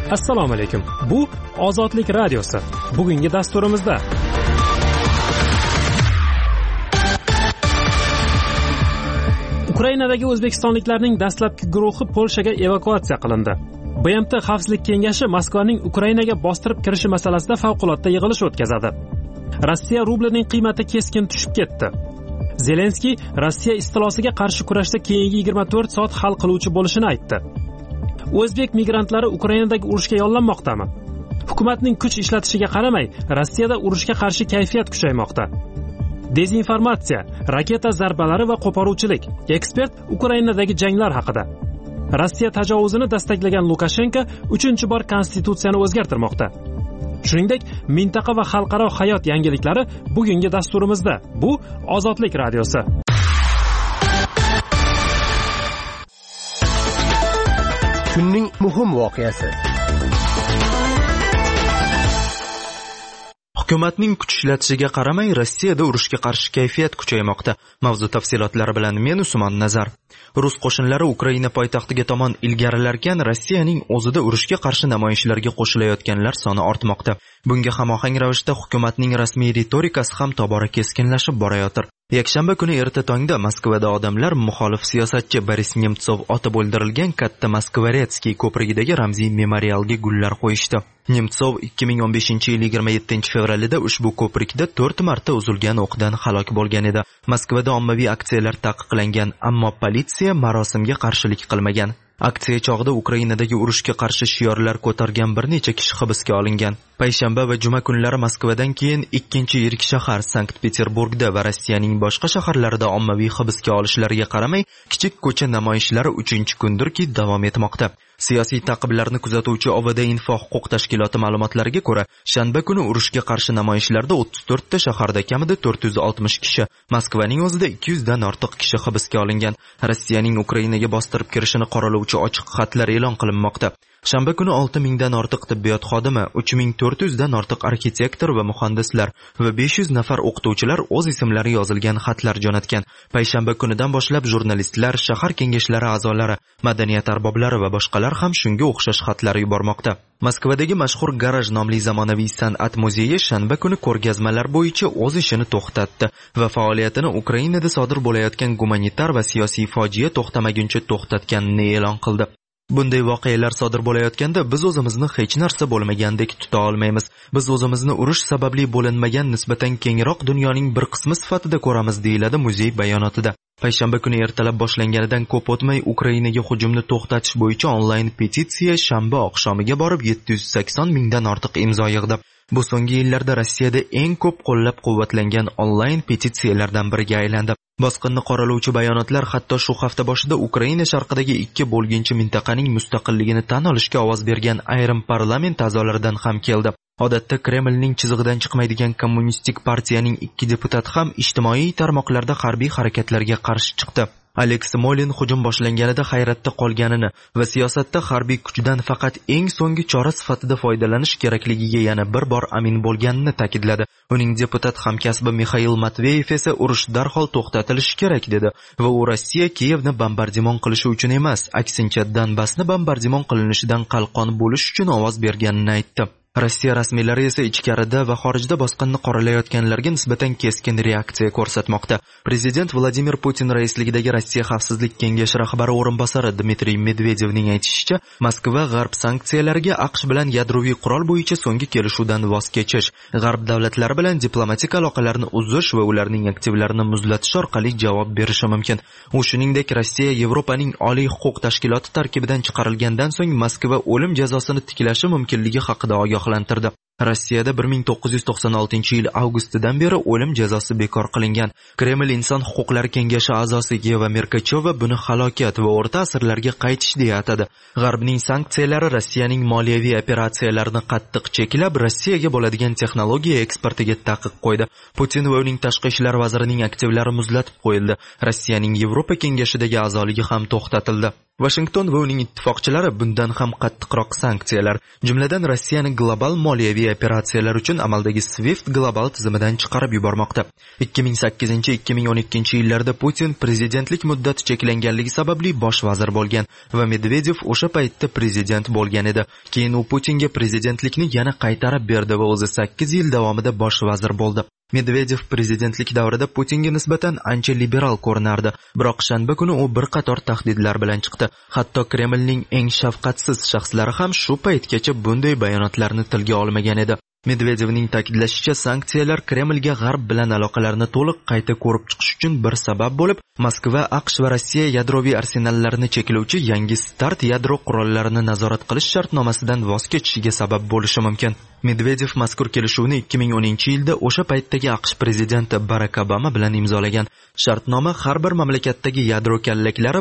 Assalomu alaykum. Bu Ozodlik radiosi. Bugungi dasturimizda Ukrainadagi o'zbekistonliklarning dastlabki guruhi Polshaga evakuatsiya qilindi. BMT Xavfsizlik kengashi Moskvaning Ukrainaga bostirib kirishi masalasida favqulodda yig'ilish o'tkazadi. Rossiya rublining qiymati keskin tushib ketdi. Zelenskiy Rossiya istilosiga qarshi kurashda keyingi 24 soat hal qiluvchi bo'lishini aytdi. O'zbek migrantlari Ukrainadagi urushga yollanmoqdami? Hukumatning kuch ishlatishiga qaramay, Rossiyada urushga qarshi kayfiyat kuchaymoqda. Dezinformatsiya, raketa zarbalari va qo'poruvchilik. Ekspert Ukrainadagi janglar haqida. Rossiya tajovuzini dastaqlagan Lukashenko 3-bor konstitutsiyani o'zgartirmoqda. Shuningdek, mintaqa va xalqaro hayot yangiliklari bugungi dasturimizda. Bu Ozodlik radiosi. Kunning muhim voqeasi. Hukumatning kuch ishlatishiga qaramay, Rossiyada urushga qarshi kayfiyat kuchaymoqda. Mavzu tafsilotlari bilan men Usmon Nazar. Rus qo'shinlari Ukraina poytaxtiga tomon ilgarilarkan, Rossiyaning o'zida urushga qarshi namoyishlarga qo'shilayotganlar soni ortmoqda. Bunga hamohang ravishda hukumatning rasmiy retorikasi ham tobora keskinlashib borayotir. Yakshanba kuni erta tongda Moskvada odamlar muxolif siyosatchi Boris Nemtsov otib o'ldirilgan katta Moskvaretskiy ko'prigidagi ramziy memorialga gullar qo'yishdi. Nemtsov 2015-yil 27-fevralida ushbu ko'prikda 4 marta uzilgan o'qdan halok bo'lgan edi. Moskvada ommaviy aksiyalar taqiqlangan, ammo politsiya marosimga qarshilik qilmagan. Aksiya chog'ida Ukrainadagi urushga qarshi shiorlar ko'targan bir necha kishi hibsga olingan. Payshanba va juma kunlari Moskvadan keyin ikkinchi yirik shahar Sankt-Peterburgda va Rossiyaning boshqa shaharlarida ommaviy hibsga olishlarga qaramay, kichik ko'cha namoyishlari 3-kundirki davom etmoqda. Siyosiy ta'qiblarni kuzatuvchi OVD Info huquq tashkiloti ma'lumotlariga ko'ra, shanba kuni urushga qarshi namoyishlarda 34 ta shaharda kamida 460 kishi, Moskvaning o'zida 200 dan ortiq kishi hibsga olingan. Rossiyaning Ukrainaga bostirib kirishini qoralovchi ochiq xatlar e'lon qilinmoqda. Shanba kuni 6000 dan ortiq tibbiyot xodimi, 3400 dan ortiq arxitektor va muhandislar va 500 nafar o'qituvchilar o'z ismlari yozilgan xatlar jo'natgan. Payshanba kunidan boshlab jurnalistlar, shahar kengashlari a'zolari, madaniyat arboblari va boshqalar ham shunga o'xshash xatlar yubormoqda. Moskvadagi mashhur garaj nomli zamonaviy san'at muzeyi shanba kuni ko'rgazmalar bo'yicha o'z ishini to'xtatdi va faoliyatini Ukrainada sodir bo'layotgan gumanitar va siyosiy fojia to'xtamaguncha to'xtatganini e'lon qildi. Bunday voqealar sodir bo'layotganda biz o'zimizni hech narsa bo'lmagandek tuta olmaymiz. Biz o'zimizni urush sababli bo'linmagan nisbatan kengroq dunyoning bir qismi sifatida ko'ramiz, deyiladi muzey bayonotida. Payshanba kuni ertalab boshlanganidan ko'p o'tmay Ukrainaga hujumni to'xtatish bo'yicha onlayn petitsiya shanba oqshomiga borib 780 mingdan ortiq imzo yig'di. Bu so'nggi yillarda Rossiyada eng ko'p qo'llab-quvvatlangan onlayn petitsiyalardan biriga aylandi. Bosqinni qoralovchi bayonotlar hatto shu hafta boshida Ukraina sharqidagi 2 bo'lginchi mintaqaning mustaqilligini tan olishga ovoz bergan ayrim parlament a'zolaridan ham keldi. Odatda Kremlning chizig'idan chiqmaydigan kommunistik partiyaning 2 deputati ham ijtimoiy tarmoqlarda harbiy harakatlarga qarshi chiqdi. Alex Molin hujum boshlanganida hayratda qolganini va siyosatda harbiy kuchdan faqat eng so'nggi chora sifatida foydalanish kerakligiga yana bir bor amin bo'lganini ta'kidladi. Uning deputat hamkasbi Mikhail Matveyev esa urush darhol to'xtatilishi kerak dedi va u Rossiya Kiyevni bombardimon qilishi uchun emas, aksincha Donbassni bombardimon qilinishidan qalqon bo'lish uchun ovoz berganini aytdi. Rossiya rasmiylari esa ichkarida va xorijda bosqinni qoralayotganlarga nisbatan keskin reaksiya ko'rsatmoqda. Prezident Vladimir Putin raisligidagi Rossiya Xavfsizlik kengashi rahbari o'rinbosari Dmitriy Medvedevning aytishicha, Moskva g'arb sanksiyalariga AQSh bilan yadroviy qurol bo'yicha so'nggi kelishuvdan voz kechish, g'arb davlatlari bilan diplomatik aloqalarni uzish va ularning aktivlarini muzlatish orqali javob berishi mumkin. U shuningdek, Rossiya Yevropaning oliy huquq tashkiloti tarkibidan chiqarilgandan so'ng Moskva o'lim jazosini tiklashi mumkinligi haqida ogohlantirdi. Rossiyada 1996-yil avgustidan beri o'lim jazosi bekor qilingan. Kreml inson huquqlari kengashi a'zosi Yeva Merkachova buni halokat va o'rta asrlarga qaytish deya atadi. G'arbning sanksiyalari Rossiyaning moliyaviy operatsiyalarini qattiq cheklab, Rossiyaga bo'ladigan texnologiya eksportiga taqiq qo'ydi. Putin va uning tashqi ishlar vazirining aktivlari muzlatib qo'yildi. Rossiyaning Yevropa kengashidagi a'zoligi ham to'xtatildi. Washington va uning ittifoqchilari bundan ham qattiqroq sanksiyalar, jumladan Rossiyani global moliyaviy harbiy operatsiyalar uchun amaldagi SWIFT global tizimidan chiqarib yubormoqda. 2008-2012 yillarda Putin prezidentlik muddati cheklanganligi sababli bosh vazir bo'lgan va Medvedev o'sha paytda prezident bo'lgan edi. Keyin u Putinga prezidentlikni yana qaytarib berdi va o'zi 8 yil davomida bosh vazir bo'ldi. Medvedev prezidentlik davrida Putinga nisbatan ancha liberal ko'rinardi, biroq shanba kuni u bir qator tahdidlar bilan chiqdi. Hatto Kremlning eng shafqatsiz shaxslari ham shu paytgacha bunday bayonotlarni tilga olmagan edi. Medvedevning ta'kidlashicha, sanksiyalar Kremlga G'arb bilan aloqalarni to'liq qayta ko'rib chiqish uchun bir sabab bo'lib, Moskva, AQSh va Rossiya yadroviy arsenallarini cheklovchi yangi START yadro qurollarini nazorat qilish shartnomasidan voz kechishiga sabab bo'lishi mumkin. Medvedev mazkur kelishuvni 2010-yilda o'sha paytdagi AQSh prezidenti Barack Obama bilan imzolagan. Shartnoma har bir mamlakatdagi yadro kallaklari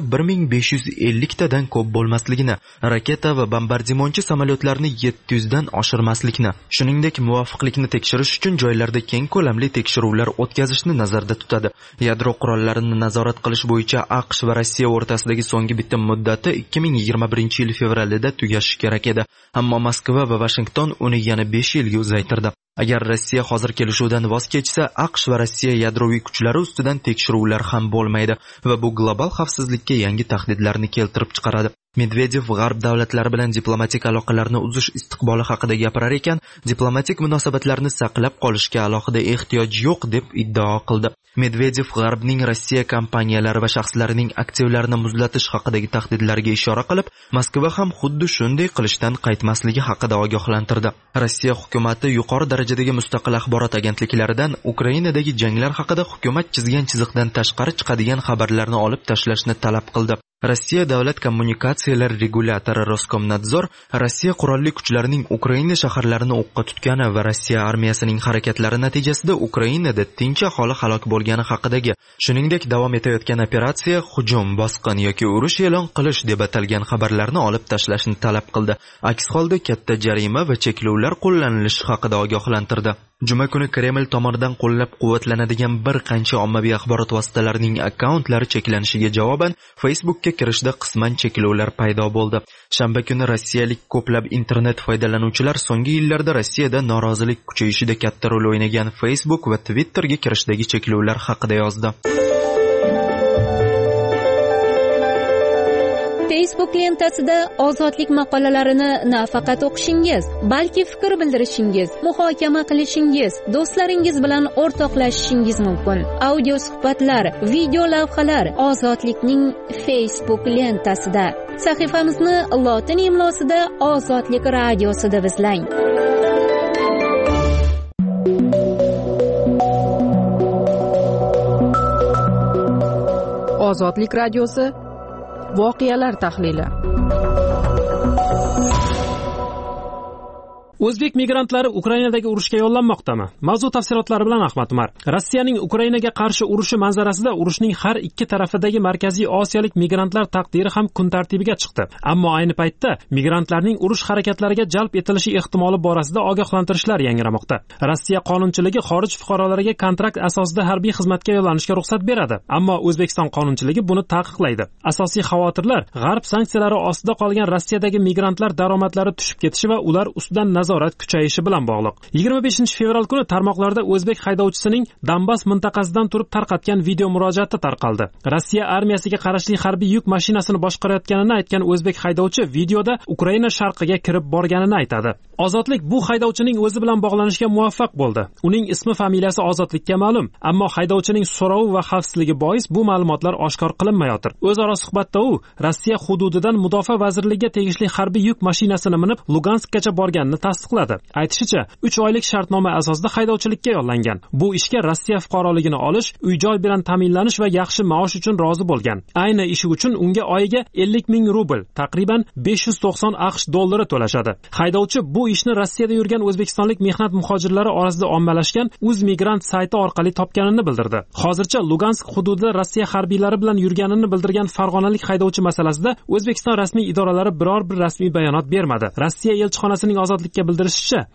1550 tadan ko'p bo'lmasligini, raketa va bombardimonchi samolyotlarni 700 dan oshirmaslikni, shuningdek muvofiqlikni tekshirish uchun joylarda keng ko'lamli tekshiruvlar o'tkazishni nazarda tutadi. Yadro qurollarini nazorat qilish bo'yicha AQSh va Rossiya o'rtasidagi so'nggi bitim muddati 2021-yil fevralida tugashi kerak edi, ammo Moskva va Washington uni yana 5 yilga uzaytirdi. Agar Rossiya hozir kelishuvdan voz kechsa, AQSh va Rossiya yadroviy kuchlari ustidan tekshiruvlar ham bo'lmaydi va bu global xavfsizlikka yangi tahdidlarni keltirib chiqaradi. Medvedev G'arb davlatlari bilan diplomatik aloqalarni uzish istiqboli haqida gapirar ekan, diplomatik munosabatlarni saqlab qolishga alohida ehtiyoj yo'q deb iddao qildi. Medvedev G'arbning Rossiya kompaniyalari va shaxslarining aktivlarini muzlatish haqidagi tahdidlarga ishora qilib, Moskva ham xuddi shunday qilishdan qaytmasligi haqida ogohlantirdi. Rossiya hukumatı yuqori darajadagi mustaqil axborot agentliklaridan Ukrainadagi janglar haqida hukumat chizgan chiziqdan tashqari chiqadigan xabarlarni olib tashlashni talab qildi. Rossiya davlat kommunikatsiyalar regulyatori Roskomnadzor Rossiya qurolli kuchlarining Ukraina shaharlarini o'qqa tutgani va Rossiya armiyasining harakatlari natijasida Ukrainada tinch aholi halok bo'lgani haqidagi, shuningdek davom etayotgan operatsiya, hujum, bosqin yoki urush e'lon qilish deb atalgan xabarlarni olib tashlashni talab qildi. Aks holda katta jarima va cheklovlar qo'llanilishi haqida ogohlantirdi. Juma kuni Kreml tomonidan qo'llab-quvvatlanadigan bir qancha ommaviy axborot vositalarining akkauntlari cheklanishiga javoban Facebookga kirishda qisman cheklovlar paydo bo'ldi. Shanba kuni rossiyalik ko'plab internet foydalanuvchilar so'nggi yillarda Rossiyada norozilik kuchayishida katta rol o'ynagan Facebook va Twitterga kirishdagi cheklovlar haqida yozdi. Facebook lentasida ozodlik maqolalarini nafaqat o'qishingiz, balki fikr bildirishingiz, muhokama qilishingiz, do'stlaringiz bilan o'rtoqlashishingiz mumkin. Audio suhbatlar, video lavhalar ozodlikning Facebook lentasida. Sahifamizni lotin imlosida Ozodlik radiosi deb izlang. Ozodlik radiosi voqealar tahlili. O'zbek migrantlari Ukrainadagi urushga yo'llanmoqdami? Mavzu tafsilotlari bilan Ahmad Umar. Rossiyaning Ukrainaga qarshi urushi manzarasida urushning har ikki tarafidagi Markaziy Osiyolik migrantlar taqdiri ham kun tartibiga chiqdi. Ammo ayni paytda migrantlarning urush harakatlariga jalb etilishi ehtimoli borasida ogohlantirishlar yangramoqda. Rossiya qonunchiligi xorij fuqarolariga kontrakt asosida harbiy xizmatga yo'llanishga ruxsat beradi, ammo O'zbekiston qonunchiligi buni taqiqlaydi. Asosiy xavotirlar G'arb sanksiyalari ostida qolgan Rossiyadagi migrantlar daromadlari tushib ketishi va ular ustidan nazorat kuchayishi bilan bog'liq. 25-fevral kuni tarmoqlarda o'zbek haydovchisining Donbass mintaqasidan turib tarqatgan video murojaati tarqaldi. Rossiya armiyasiga qarashli harbiy yuk mashinasini boshqarayotganini aytgan o'zbek haydovchi videoda Ukraina sharqiga kirib borganini aytadi. Ozodlik bu haydovchining o'zi bilan bog'lanishga muvaffaq bo'ldi. Uning ismi, familiyasi Ozodlikka ma'lum, ammo haydovchining so'rovi va xavfsizligi bois bu ma'lumotlar oshkor qilinmayotir. O'zaro suhbatda u Rossiya hududidan Mudofaa vazirligiga tegishli harbiy yuk mashinasini minib Luganskgacha borganini tasdiqladi. Aytishicha, 3 oylik shartnoma asosida haydovchilikka yo'llangan. Bu ishga Rossiya fuqaroligini olish, uy-joy bilan ta'minlanish va yaxshi maosh uchun rozi bo'lgan. Ayni ishi uchun unga oyiga 50 ming rubl, taqriban 590 AQSh dollari to'lashadi. Haydovchi bu ishni Rossiyada yurgan o'zbekistonlik mehnat muhojirlari orasida ommalashgan Uzmigrant sayti orqali topganini bildirdi. Hozircha Lugansk hududida Rossiya harbiylari bilan yurganini bildirgan farg'onalik haydovchi masalasida O'zbekiston rasmiy idoralari biror bir rasmiy bayonot bermadi. Rossiya elchixonasining Ozodlikka bildirishicha,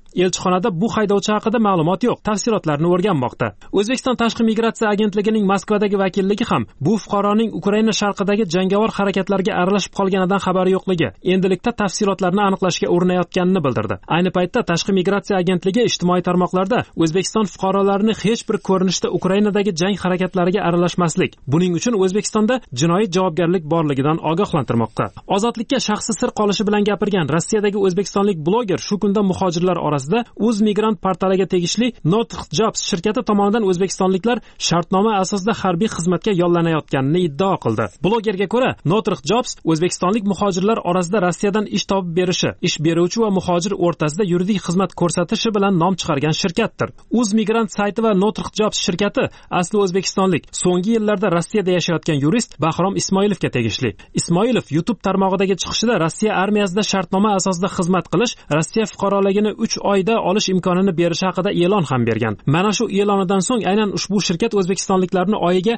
Elchixonada bu haydovchi haqida ma'lumot yo'q, tafsilotlarni o'rganmoqda. O'zbekiston Tashqi migratsiya agentligining Moskvadagi vakilligi ham bu fuqaroning Ukraina sharqidagi jangovar harakatlarga aralashib qolganidan xabari yo'qligi, endilikda tafsilotlarni aniqlashga urinayotganini bildirdi. Ayni paytda Tashqi migratsiya agentligi ijtimoiy tarmoqlarda O'zbekiston fuqarolarini hech bir ko'rinishda Ukrainadagi jang harakatlariga aralashmaslik, buning uchun O'zbekistonda jinoiy javobgarlik borligidan ogohlantirmoqda. Ozodlikka shaxsi sir qolishi bilan gapirgan Rossiyadagi o'zbekistonlik bloger shu kunda muhojirlar orasida Uzmigrant portaliga tegishli Northrop Jobs shirkati tomonidan o'zbekistonliklar shartnoma asosida harbiy xizmatga yollanayotganini iddao qildi. Blogerga ko'ra, Northrop Jobs o'zbekistonlik muhojirlar orasida Rossiyadan ish topib berishi, ish beruvchi va muhojir o'rtasida yuridik xizmat ko'rsatishi bilan nom chiqargan shirkatdir. Uzmigrant sayti va Northrop Jobs shirkati asli o'zbekistonlik, so'nggi yillarda Rossiyada yashayotgan yurist Bahrom Ismoilovga tegishli. Ismoilov YouTube tarmog'idagi chiqishida Rossiya armiyasida shartnoma asosida xizmat qilish, Rossiya fuqaroligini 3 oyda olish imkonini berish haqida e'lon ham bergan. Mana shu e'lonidan so'ng aynan ushbu shirkat o'zbekistonliklarni oyiga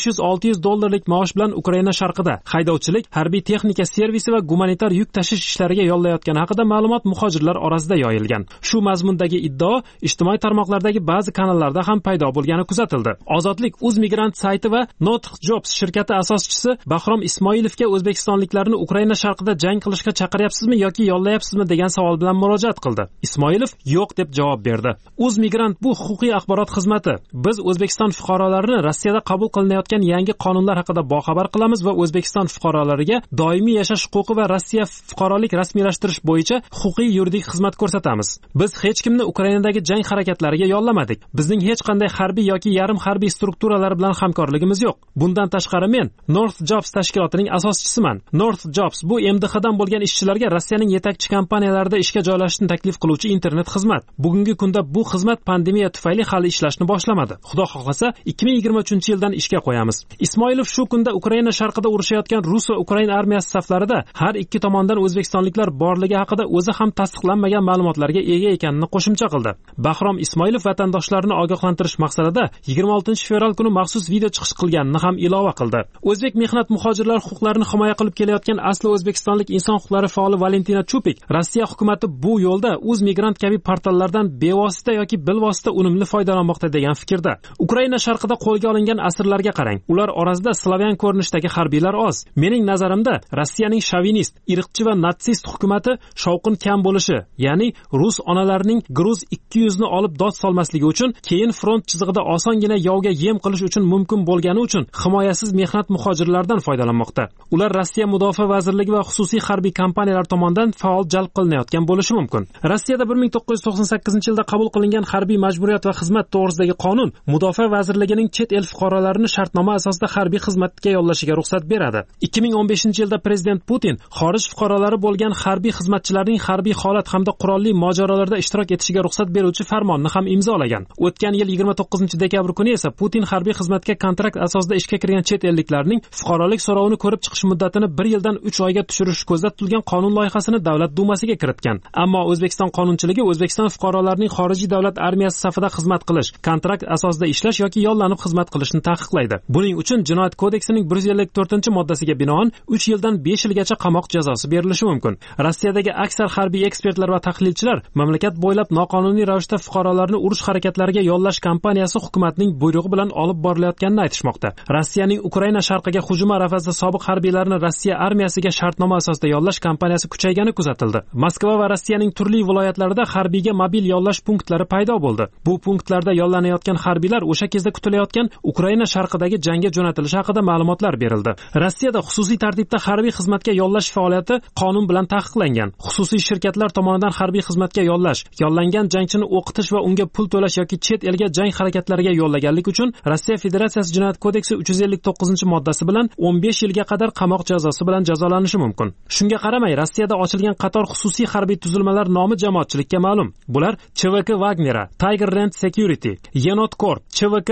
$500-600 maosh bilan Ukraina sharqida haydovchilik, harbiy texnika servisi va gumanitar yuk tashish ishlariga yollayotgani haqida ma'lumot muhojirlar orasida yoyilgan. Shu mazmundagi iddao ijtimoiy tarmoqlardagi ba'zi kanallarda ham paydo bo'lgani kuzatildi. Ozodlik Uzmigrant sayti va Northrop Jobs shirkati asoschisi Bahrom Ismoilovga o'zbekistonliklarni Ukraina sharqida jang qilishga chaqiryapsizmi yoki yollayapsizmi degan savol bilan murojaat qildi. Ismoilov yo'q deb javob berdi. Uzmigrant bu huquqiy axborot xizmati. Biz O'zbekiston fuqarolarini Rossiyada qabul qilinayotgan yangi qonunlar haqida boxabar qilamiz va O'zbekiston fuqarolariga doimiy yashash huquqi va Rossiya fuqarolik rasmiylashtirish bo'yicha huquqiy yuridik xizmat ko'rsatamiz. Biz hech kimni Ukrainadagi jang harakatlariga yollamadik. Bizning hech qanday harbiy yoki yarim harbiy strukturalar bilan hamkorligimiz yo'q. Bundan tashqari men North Jobs tashkilotining asoschisiman. North Jobs bu MDHdan bo'lgan ishchilarga Rossiyaning yetakchi kompaniyalarida ishga joylashishni taklif qiluvchi internet xizmat. Bugungi kunda bu xizmat pandemiya tufayli hali ishlashni boshlamadi. Xudo xohlasa 2023-yildan ishga qo'yamiz. Ismoilov shu kunda Ukraina sharqida urushayotgan Rus va Ukraina armiyasi saflarida har ikki tomondan o'zbekistonliklar borligi haqida o'zi ham tasdiqlanmagan ma'lumotlarga ega ekanini qo'shimcha qildi. Bahrom Ismoilov vatandoshlarni ogohlantirish maqsadida 26-fevral kuni maxsus video chiqish qilganini ham ilova qildi. O'zbek mehnat muhojirlar huquqlarini himoya qilib kelayotgan asli o'zbekistonlik inson huquqlari faoli Valentina Chupik, Rossiya hukumatı bu yo'lda Uzmigrant kabi portallardan bevosita yoki bilvosita unumli foydalanmoqda degan fikrda. Ukraina sharqida qo'lga olingan asirlarga qarang. Ular orasida slavyan ko'rinishdagi harbiylar oz. Mening nazarimda Rossiyaning shovinist, irqchi va natsist hukumati shovqin kam bo'lishi, ya'ni rus onalarining gruz 200 ni olib dod solmasligi uchun, keyin front chizig'ida osongina yovga yem qilish uchun mumkin bo'lgani uchun himoyasiz mehnat muhojirlardan foydalanmoqda. Ular Rossiya mudofaa vazirligi va xususiy harbiy kompaniyalar tomonidan faol jalb qilinayotgan bo'lishi mumkin. Rossiyada 1998-yilda qabul qilingan harbiy majburiyat va xizmat to'g'risidagi qonun mudofaa vazirligining chet el fuqarolarini shartnoma asosida harbiy xizmatga yollashiga ruxsat beradi. 2015-yilda prezident Putin xorij fuqarolari bo'lgan harbiy xizmatchilarning harbiy holat hamda qurolli mojarolarda ishtirok etishiga ruxsat beruvchi farmonni ham imzolagan. O'tgan yil 29-dekabr kuni esa Putin harbiy xizmatga kontrakt asosida ishga kirgan chet elliklarning fuqarolik so'rovini ko'rib chiqish muddatini 1 yildan 3 oyga tushirish ko'zda tutilgan qonun loyihasini Davlat dumasiga kiritgan. Ammo O'zbekiston qonunchiligi O'zbekiston fuqarolarining xorijiy davlat armiyasi safida xizmat qilish, kontrakt asosida ishlash yoki yollanib xizmat qilishni taqiqlaydi. Buning uchun Jinoyat kodeksining 154-moddasiga binoan 3 yildan 5 yilgacha qamoq jazosi berilishi mumkin. Rossiyadagi aksar harbiy ekspertlar va tahlilchilar mamlakat bo'ylab noqonuniy ravishda fuqarolarni urush harakatlariga yollash kampaniyasi hukumatning buyrug'i bilan olib borilayotganini aytishmoqda. Rossiyaning Ukraina sharqiga hujumi arafasida sobiq harbiylarni Rossiya armiyasiga shartnoma asosida yollash kampaniyasi kuchaygani kuzatildi. Moskva va Rossiyaning turli viloyatlarida harbiyga mobil yollash punktlari paydo bo'ldi. Bu punktlarda yollanayotgan harbiylar o'sha kezda kutilayotgan Ukraina sharqidagi jangga jo'natilishi haqida ma'lumotlar berildi. Rossiyada xususiy tartibda harbiy xizmatga yollash faoliyati qonun bilan taqiqlangan. Xususiy shirkatlar tomonidan harbiy xizmatga yollash, yollangan jangchini o'qitish va unga pul to'lash yoki chet elga jang harakatlariga yollaganlik uchun Rossiya Federatsiyasi Jinoyat kodeksi 359-moddasi bilan 15 yilga qadar qamoq jazosi bilan jazolanishi mumkin. Shunga qaramay, Rossiyada ochilgan qator xususiy harbiy tuzilmalar nomi jamoatchilikka ma'lum. Bular CVK Wagnera, Tiger Rent Security, Yenot Corp, CVK MAP,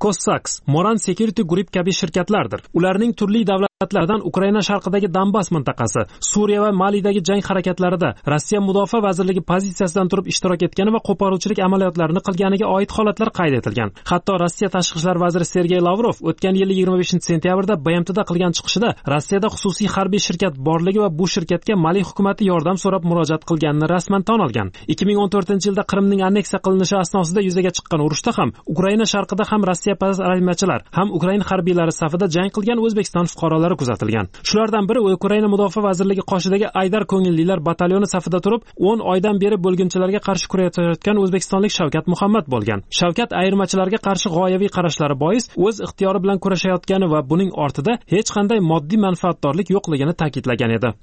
Cossacks, Moran Security Group kabi shirkatlardir. Ularning turli davlatlardan Ukraina sharqidagi Donbass mintaqasi, Suriya va Malidagi jang harakatlarida Rossiya mudofaa vazirligi pozitsiyasidan turib ishtirok etgani va qo'poruvchilik amaliyotlarini qilganiga oid holatlar qayd etilgan. Hatto Rossiya tashqi ishlar vaziri Sergey Lavrov o'tgan yil 25-sentyabrda BMTda qilgan chiqishida Rossiyada xususiy harbiy shirkat borligi va bu shirkatga Mali hukumatı yordam so'rab murojaat qilganini rasman tan olgan. 2014-yilda Qrimning anneksiya qilinishi asnosida yuzaga chiqqan urushda ham Ukraina sharqida ham Rossiya armiyachilar ham Ukraina harbiylari safida jang qilgan O'zbekiston fuqarolari kuzatilgan. Shulardan biri Ukraina mudofaa vazirligi qoshidagi Aydar ko'ngillilar batalyoni safida turib 10 oydan beri bo'lginchilarga qarshi kurashayotgan o'zbekistonlik Shavkat Muhammad bo'lgan. Shavkat ayirmachilarga qarshi g'oyaviy qarashlari bois o'z ixtiyori bilan kurashayotgani va buning ortida hech qanday moddiy manfaatdorlik yo'qligini ta'kidlagan edi.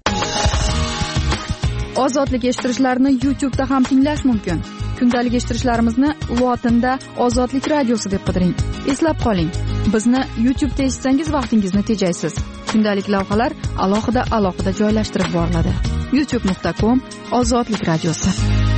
Ozodlik eshittirishlarni YouTube'da ham tinglash mumkin. Kundalik eshittirishlarimizni lotinda Ozodlik radiosi deb qidiring. Eslab qoling, bizni YouTube'da eshitsangiz vaqtingizni tejaysiz. Kundalik lavhalar alohida joylashtirib boriladi. youtube.com/Ozodlik radiosi.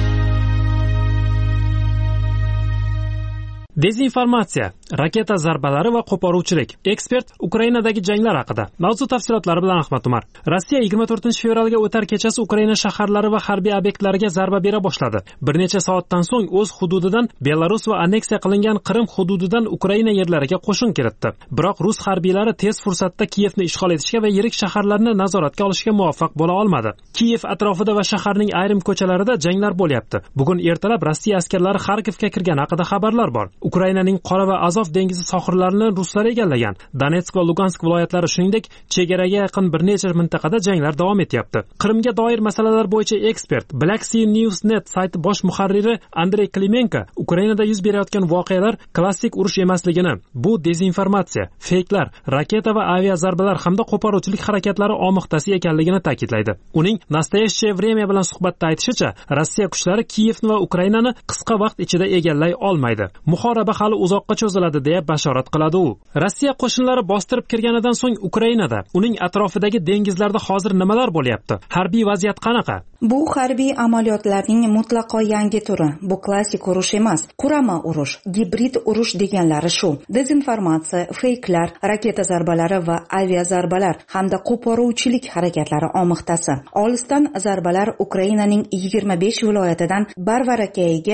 Dezinformatsiya, raketa zarbalari va qo'poruvchilik. Ekspert Ukrainadagi janglar haqida. Mavzu tafsilotlari bilan Ahmad Umar. Rossiya 24-fevralga o'tar kechasi Ukraina shaharlari va harbiy obyektlariga zarba bera boshladi. Bir necha soatdan so'ng o'z hududidan Belarus va anneksiya qilingan Qrim hududidan Ukraina yerlariga qo'shin kiritdi. Biroq rus harbiylari tez fursatda Kiyevni ishg'ol etishga va yirik shaharlarni nazoratga olishga muvaffaq bo'la olmadi. Kiyev atrofida va shaharning ayrim ko'chalarida janglar bo'lyapti. Bugun ertalab Rossiya askarlari Xarkovga kirgani haqida xabarlar bor. Ukrainaning Qora va Azov dengizi sohillarini ruslar egallagan. Donetsk va Lugansk viloyatlari shuningdek chegaraga yaqin bir necha mintaqada janglar davom etyapti. Qrimga doir masalalar bo'yicha ekspert Black Sea News.net sayti bosh muharriri Andrey Klimenko Ukrainada yuz berayotgan voqealar klassik urush emasligini, bu dezinformatsiya, feyklar, raketa va avia zarbalar hamda qo'poruvchilik harakatlari omiqtasi ekanligini ta'kidlaydi. Uning Nastoящее время bilan suhbatda aytishicha, Rossiya kuchlari Kiyevni va Ukrainani qisqa vaqt ichida egallay olmaydi. Muhoraba hali uzoqqa cho'ziladi deya bashorat qiladi u. Rossiya qo'shinlari bostirib kirganidan so'ng Ukrainada, uning atrofidagi dengizlarda hozir nimalar bo'lyapti? Harbiy vaziyat qanaqa? Bu harbiy amaliyotlarning mutlaqo yangi turi. Bu klassik urush emas, qurama urush, gibrid urush deganlari shu. Dezinformatsiya, feyklar, raketa zarbalari va avia zarbalar hamda qo'poruvchilik harakatlari omiqtasi. Olisdan zarbalar Ukrainaning 25 viloyatidan Barvarakayiga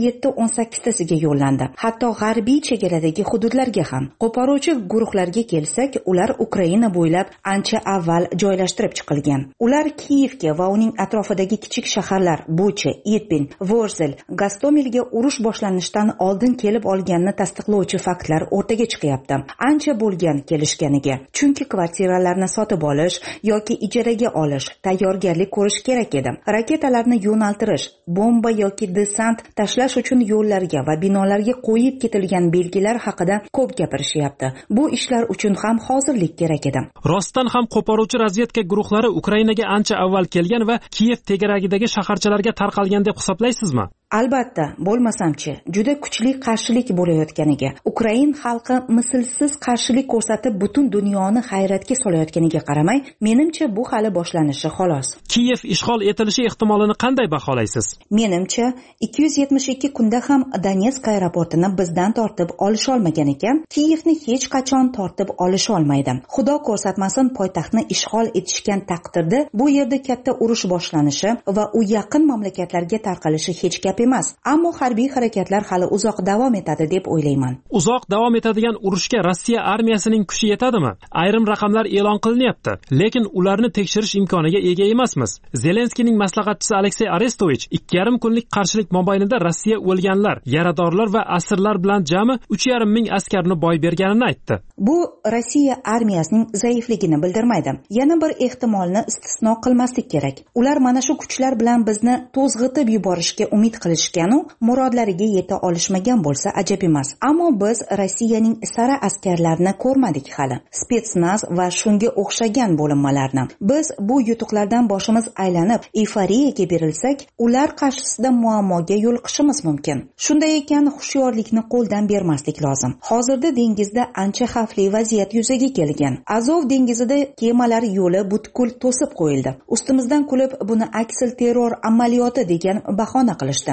17-18 tasiga yo'llandi. Hatto g'arbiy chegaradagi hududlarga ham. Qo'poruvchi guruhlarga kelsak, ular Ukraina bo'ylab ancha avval joylashtirib chiqilgan. Ular Kiyevga va uning atrofidagi kichik shaharlar Bucha, Irpin, Vorzel, Gostomilga urush boshlanishidan oldin kelib olganini tasdiqlovchi faktlar o'rtaga chiqyapti. Ancha bo'lgan kelishganiga. Chunki kvartiralarni sotib olish yoki ijaraga olish, tayyorgarlik ko'rish kerak edi. Raketalarni yo'naltirish, bomba yoki desant tashlash uchun yo'llarga va binolarga qo'yib ketilgan belgilar haqida ko'p gapirishyapti. Bu ishlar uchun ham hozirlik kerak edi. Rostdan ham qo'poruvchi razvedka guruhlari Ukrainaga ancha avval kelgan va Kiyev tegaragidagi shaharchalarga tarqalgan deb hisoblaysizmi? Albatta, bo'lmasamchi, juda kuchli qarshilik bo'layotganiga, Ukrain xalqi mislsiz qarshilik ko'rsatib butun dunyoni hayratga solayotganiga qaramay, menimcha bu hali boshlanishi xolos. Kiyev ishg'ol etilishi ehtimolini qanday baholaysiz? Menimcha, 272 kunda ham Donetsk aeroportini bizdan tortib olisha olmagan ekan, Kiyevni hech qachon tortib olisha olmaydi. Xudo ko'rsatmasin, poytaxtni ishg'ol etishgan taqdirda bu yerda katta urush boshlanishi va u yaqin mamlakatlarga tarqalishi hech gap emas. Ammo harbiy harakatlar hali uzoq davom etadi deb o'ylayman. Uzoq davom etadigan urushga Rossiya armiyasining kuchi yetadimi? Ayrim raqamlar e'lon qilinyapti, lekin ularni tekshirish imkoniga ega emasmiz. Zelenskiyning maslahatchisi Aleksey Arestovich 2,5 kunlik qarshilik mobaynida Rossiya o'lganlar, yaradorlar va asirlar bilan jami 3,5 ming askarni boy berganini aytdi. Bu Rossiya armiyasining zaifligini bildirmaydi. Yana bir ehtimolni istisno qilmaslik kerak. Ular mana shu kuchlar bilan bizni to'zg'itib yuborishga umid qilishgan-u, murodlariga yeta olishmagan bo'lsa ajab emas. Ammo biz Rossiyaning sara askarlarini ko'rmadik hali. Spetsnaz va shunga o'xshagan bo'linmalarni. Biz bu yutuqlardan boshimiz aylanib, euforiyaga berilsak, ular qarshisida muammoga yo'liqishimiz mumkin. Shunday ekan, hushyorlikni qo'ldan bermaslik lozim. Hozirda dengizda ancha xavfli vaziyat yuzaga kelgan. Azov dengizida kemalar yo'li butkul to'sib qo'yildi. Ustimizdan kulib buni aksil terror amaliyoti degan bahona qilishdi.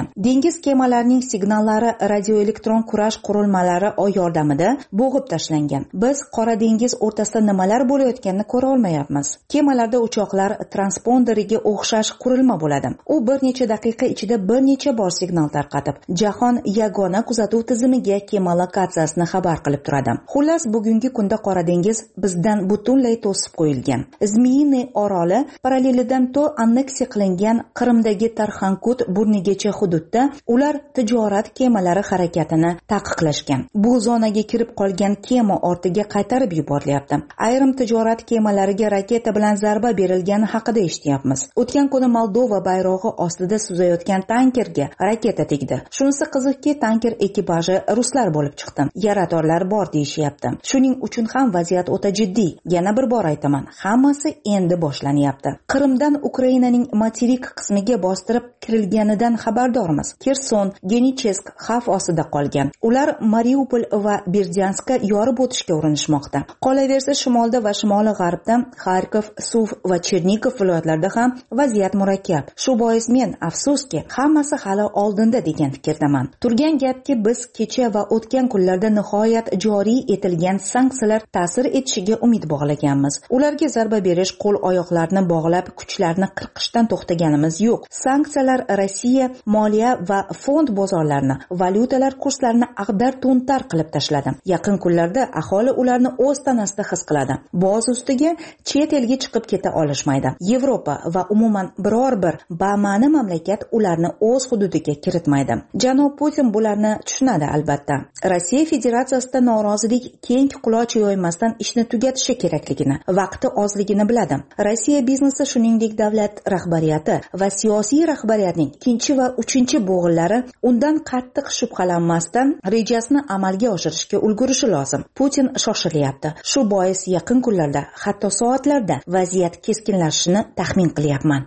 Dengiz kemalarining signallari radioelektron kurash qurilmalari yordamida bo'g'ib tashlangan. Biz Qora dengiz o'rtasida nimalar bo'layotganini ko'ra olmayapmiz. Kemalarda uchoqlar transponderiga o'xshash qurilma bo'ladi. U bir necha daqiqa ichida bir necha bor signal tarqatib, jahon yagona kuzatuv tizimiga kema lokatsiyasini xabar qilib turadi. Xullas, bugungi kunda Qora dengiz bizdan butunlay to'sib qo'yilgan. Zmiyiniy oroli parallelidan to anneksiya qilingan Qrimdagi Tarxankut burnigacha hududda ular tijorat kemalari harakatini taqiqlashgan. Bu zonaga kirib qolgan kema ortiga qaytarib yuborilyapti. Ayrim tijorat kemalariga raketa bilan zarba berilgani haqida eshityapmiz. O'tgan kuni Moldova bayrog'i ostida suzayotgan tankerga raketa tegdi. Shunisi qiziqki, tanker ekipaji ruslar bo'lib chiqdi. Yaradorlar bor deyishyapti. Shuning uchun ham vaziyat o'ta jiddiy. Yana bir bor aytaman, hammasi endi boshlanyapti. Qrimdan Ukrainaning materik qismiga bostirib kirilganidan xabardormiz. Kerson, Genichesk xavf ostida qolgan. Ular Mariupol va Berdyanskka yorib o'tishga urinishmoqda. Qolaversa, shimolda va shimoliy g'arbda Xarkov, Suv va Chernigov viloyatlarida ham vaziyat murakkab. Shu bois men afsuski, hammasi hali oldinda degan fikrdaman. Turgan gapki, biz kecha va o'tgan kunlarda nihoyat joriy etilgan sanksiyalar ta'sir etishiga umid bog'laganmiz. Ularga zarba berish, qo'l-oyoqlarni bog'lab, kuchlarni qirqishdan to'xtaganimiz yo'q. Sanksiyalar Rossiya moliya va fond bozorlarini, valyutalar kurslarini ag'dar-to'ntar qilib tashladi. Yaqin kunlarda aholi ularni o'z tanasida his qiladi. Boz ustiga chet elga chiqib keta olishmaydi. Yevropa va umuman biror bir bama'ni mamlakat ularni o'z hududiga kiritmaydi. Janob Putin bularni tushunadi albatta. Rossiya Federatsiyasida norozilik keng quloch yoymasdan ishni tugatishi kerakligini, vaqti ozligini biladi. Rossiya biznesi, shuningdek davlat rahbariyati va siyosiy rahbariyatning 2 va 3 bo'g'inlari undan qattiq shubhalanmasdan rejasini amalga oshirishga ulgurishi lozim. Putin shoshilyapti. Shu bois yaqin kunlarda, hatto soatlarda vaziyat keskinlashishini taxmin qilyapman.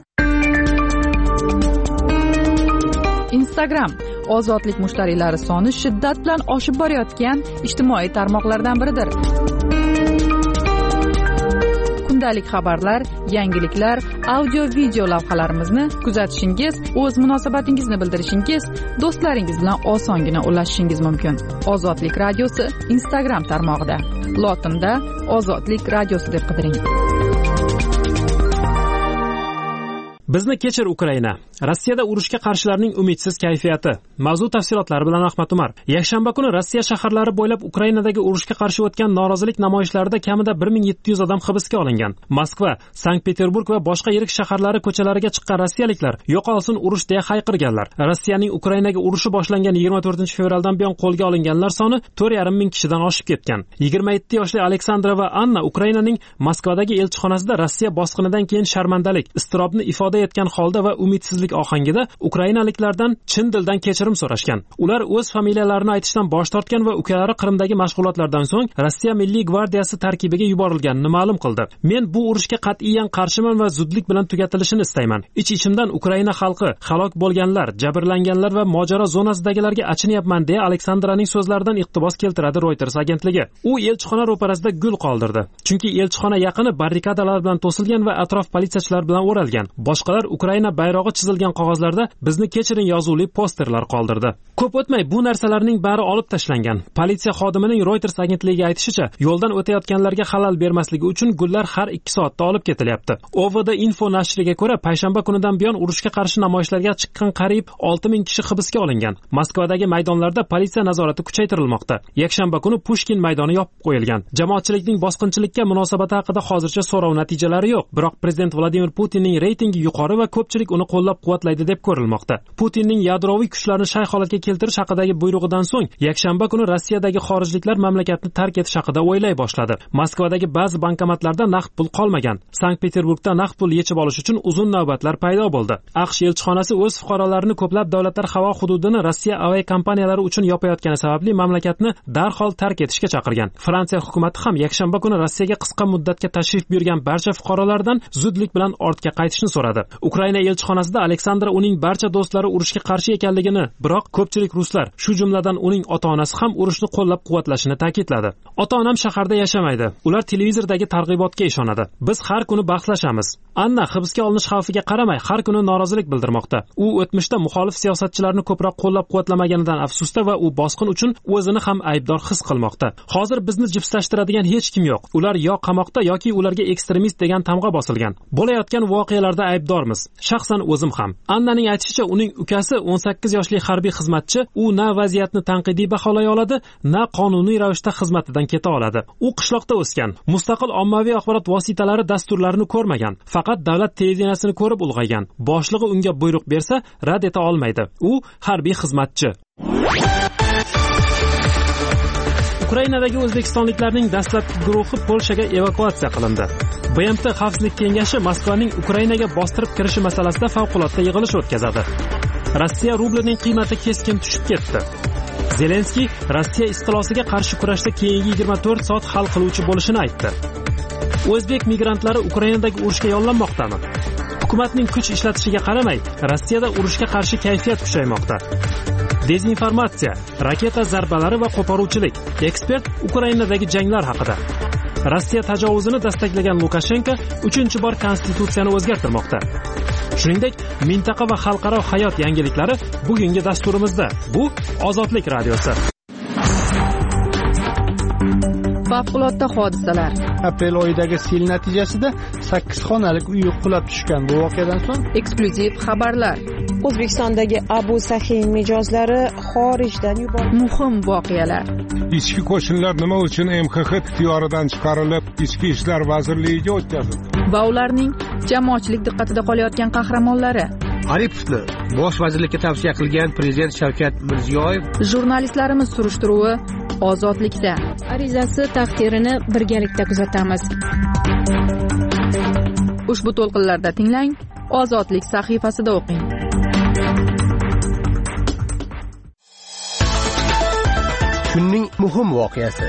Instagram ozodlik mushtariylari soni shiddat bilan oshib borayotgan ijtimoiy tarmoqlardan biridir. Kundalik xabarlar, yangiliklar, audio-video lavhalarimizni kuzatishingiz, o'z munosabatingizni bildirishingiz, do'stlaringiz bilan osongina ulashishingiz mumkin. Ozodlik radiosi Instagram tarmog'ida. Lotinda Ozodlik radiosi deb qidiring. Bizni kechir Ukraina. Rossiyada urushga qarshilarning umidsiz kayfiyati. Mavzu tafsilotlari bilan Ahmad Umar. Yakshanba kuni Rossiya shaharlari bo'ylab Ukrainadagi urushga qarshi o'tgan norozilik namoyishlarida kamida 1700 odam hibsga olingan. Moskva, Sankt-Peterburg va boshqa yirik shaharlari ko'chalariga chiqqan rossiyaliklar yo'qolsin urush deya hayqirganlar. Rossiyaning Ukrainaga urushi boshlangan 24-fevraldan buyon qo'lga olinganlar soni 4,5 ming kishidan oshib ketgan. 27 yoshli Aleksandra va Anna Ukrainaning Moskvadagi elchixonasida Rossiya bosqinidan keyin sharmandalik, iztirobni ifoda etgan holda va umidsizlik ohangida ukrainaliklardan chin dildan kechirim so'rashgan. Ular o'z familiyalarini aytishdan bosh tortgan va ukalari Qrimdagi mashg'ulotlardan so'ng Rossiya Milliy gvardiyasi tarkibiga yuborilganini ma'lum qildi. Men bu urushga qat'iyan qarshiman va zudlik bilan tugatilishini istayman. Ich-ichimdan Ukraina xalqi, halok bo'lganlar, jabrlanganlar va mojaro zonasidagilarga achinyapman deya Aleksandraning so'zlaridan iqtibos keltiradi Reuters agentligi. U elchixona ro'parasida gul qoldirdi. Chunki elchixona yaqini barrikadalar bilan to'silgan va atrof politsiyachilar bilan o'ralgan. Boshqalar Ukraina bayrog'i chizilgan qog'ozlarda bizni kechiring yozuvli posterlar qoldirdi. Ko'p o'tmay bu narsalarning bari olib tashlangan. Politsiya xodimining Reuters agentligiga aytishicha, yo'ldan o'tayotganlarga xalal bermasligi uchun gullar har 2 soatda olib ketilyapti. OVD Info nashriga ko'ra, payshanba kunidan buyon urushga qarshi namoyishlarga chiqqan qariyb 6000 kishi hibsga olingan. Moskvadagi maydonlarda politsiya nazorati kuchaytirilmoqda. Yakshanba kuni Pushkin maydoni yopib qo'yilgan. Jamoatchilikning bosqinchilikka munosabati haqida hozircha so'rov natijalari yo'q. Biroq prezident Vladimir Putinning reytingi yuqori va ko'pchilik uni qo'llab-quvvatlaydi deb ko'rilmoqda. Putinning yadroviy kuchlarni shay holatga keltirish haqidagi buyrug'idan so'ng yakshanba kuni Rossiyadagi xorijliklar mamlakatni tark etish haqida o'ylay boshladi. Moskvadagi ba'zi bankomatlarda naqd pul qolmagan. Sankt-Peterburgda naqd pul yechib olish uchun uzun navbatlar paydo bo'ldi. AQSh elchixonasi o'z fuqarolarini ko'plab davlatlar havo hududini Rossiya aviakompaniyalari uchun yopayotgani sababli mamlakatni darhol tark etishga chaqirgan. Fransiya hukumatı ham yakshanba kuni Rossiyaga qisqa muddatga tashrif buyurgan barcha fuqarolardan zudlik bilan ortga qaytishni so'radi. Ukraina elchixonasida Aleksandra uning barcha do'stlari urushga qarshi ekanligini biroq ko'pchilik ruslar, shu jumladan uning ota-onasi ham urushni qo'llab-quvvatlashini ta'kidladi. Ota-onam shaharda yashamaydi. Ular televizordagi targ'ibotga ishonadi. Biz har kuni bahslashamiz. Anna hibsga olinish xavfiga qaramay har kuni norozilik bildirmoqda. U o'tmishda muxolif siyosatchilarni ko'proq qo'llab-quvvatlamaganidan afsusda va u bosqin uchun o'zini ham aybdor his qilmoqda. Hozir bizni jipslashtiradigan hech kim yo'q. Ular yo qamoqda yoki ularga ekstremist degan tamg'a bosilgan. Bo'layotgan voqealarda aybdormiz. Shaxsan o'zim ham. Annaning aytishicha, uning ukasi 18 yoshli harbiy xizmatchi, u na vaziyatni tanqidiy baholay oladi, na qonuniy ravishda xizmatidan keta oladi. U qishloqda o'sgan, mustaqil ommaviy axborot vositalari dasturlarini ko'rmagan, faqat davlat televideniyasini ko'rib ulg'aygan. Boshlig'i unga buyruq bersa, rad eta olmaydi. U harbiy xizmatchi. Ukrainadagi o'zbekistonliklarning dastlabki guruhi Polshaga evakuatsiya qilindi. BMT Xavfsizlik kengashi Moskvaning Ukrainaga bostirib kirishi masalasida favqulodda yig'ilish o'tkazadi. Rossiya rublining qiymati keskin tushib ketdi. Zelenskiy Rossiya istilosiga qarshi kurashda keyingi 24 soat hal qiluvchi bo'lishini aytdi. O'zbek migrantlari Ukrainadagi urushga yollanmoqdami? Hukumatning kuch ishlatishiga qaramay, Rossiyada urushga qarshi kayfiyat kuchaymoqda. Dezinformatsiya, raketa zarbalari va qo'poruvchilik. Ekspert Ukrainadagi janglar haqida. Rossiya tajovuzini dastaklagan Lukashenko 3-bor konstitutsiyani o'zgartirmoqda. Shuningdek, mintaqa va xalqaro hayot yangiliklari bugungi dasturimizda. Bu Ozodlik radiosi. Favqulodda hodisalar. Aprel oyidagi sel natijasida 8 xonalik uy qulab tushgan. Bu voqeadan so'ng Eksklyuziv xabarlar. O'zbekistondagi Abu Sahin mijozlari xorijdan yuborildi. Muhim voqealar. Ichki qo'shinlar nima uchun MXX ixtiyoridan chiqarilib, Ichki ishlar vazirligiga o'tkazildi? Va ularning jamoatchilik diqqatida qolayotgan qahramonlari. Aripovni bosh vazirlikka tavsiya qilgan prezident Shavkat Mirziyoyev. Jurnalistlarimiz surishtiruvi Ozodlikda. Arizasi taqdirini birgalikda kuzatamiz. Ushbu to'lqinlarda tinglang, Ozodlik sahifasida o'qing. Kunning muhim voqeasi.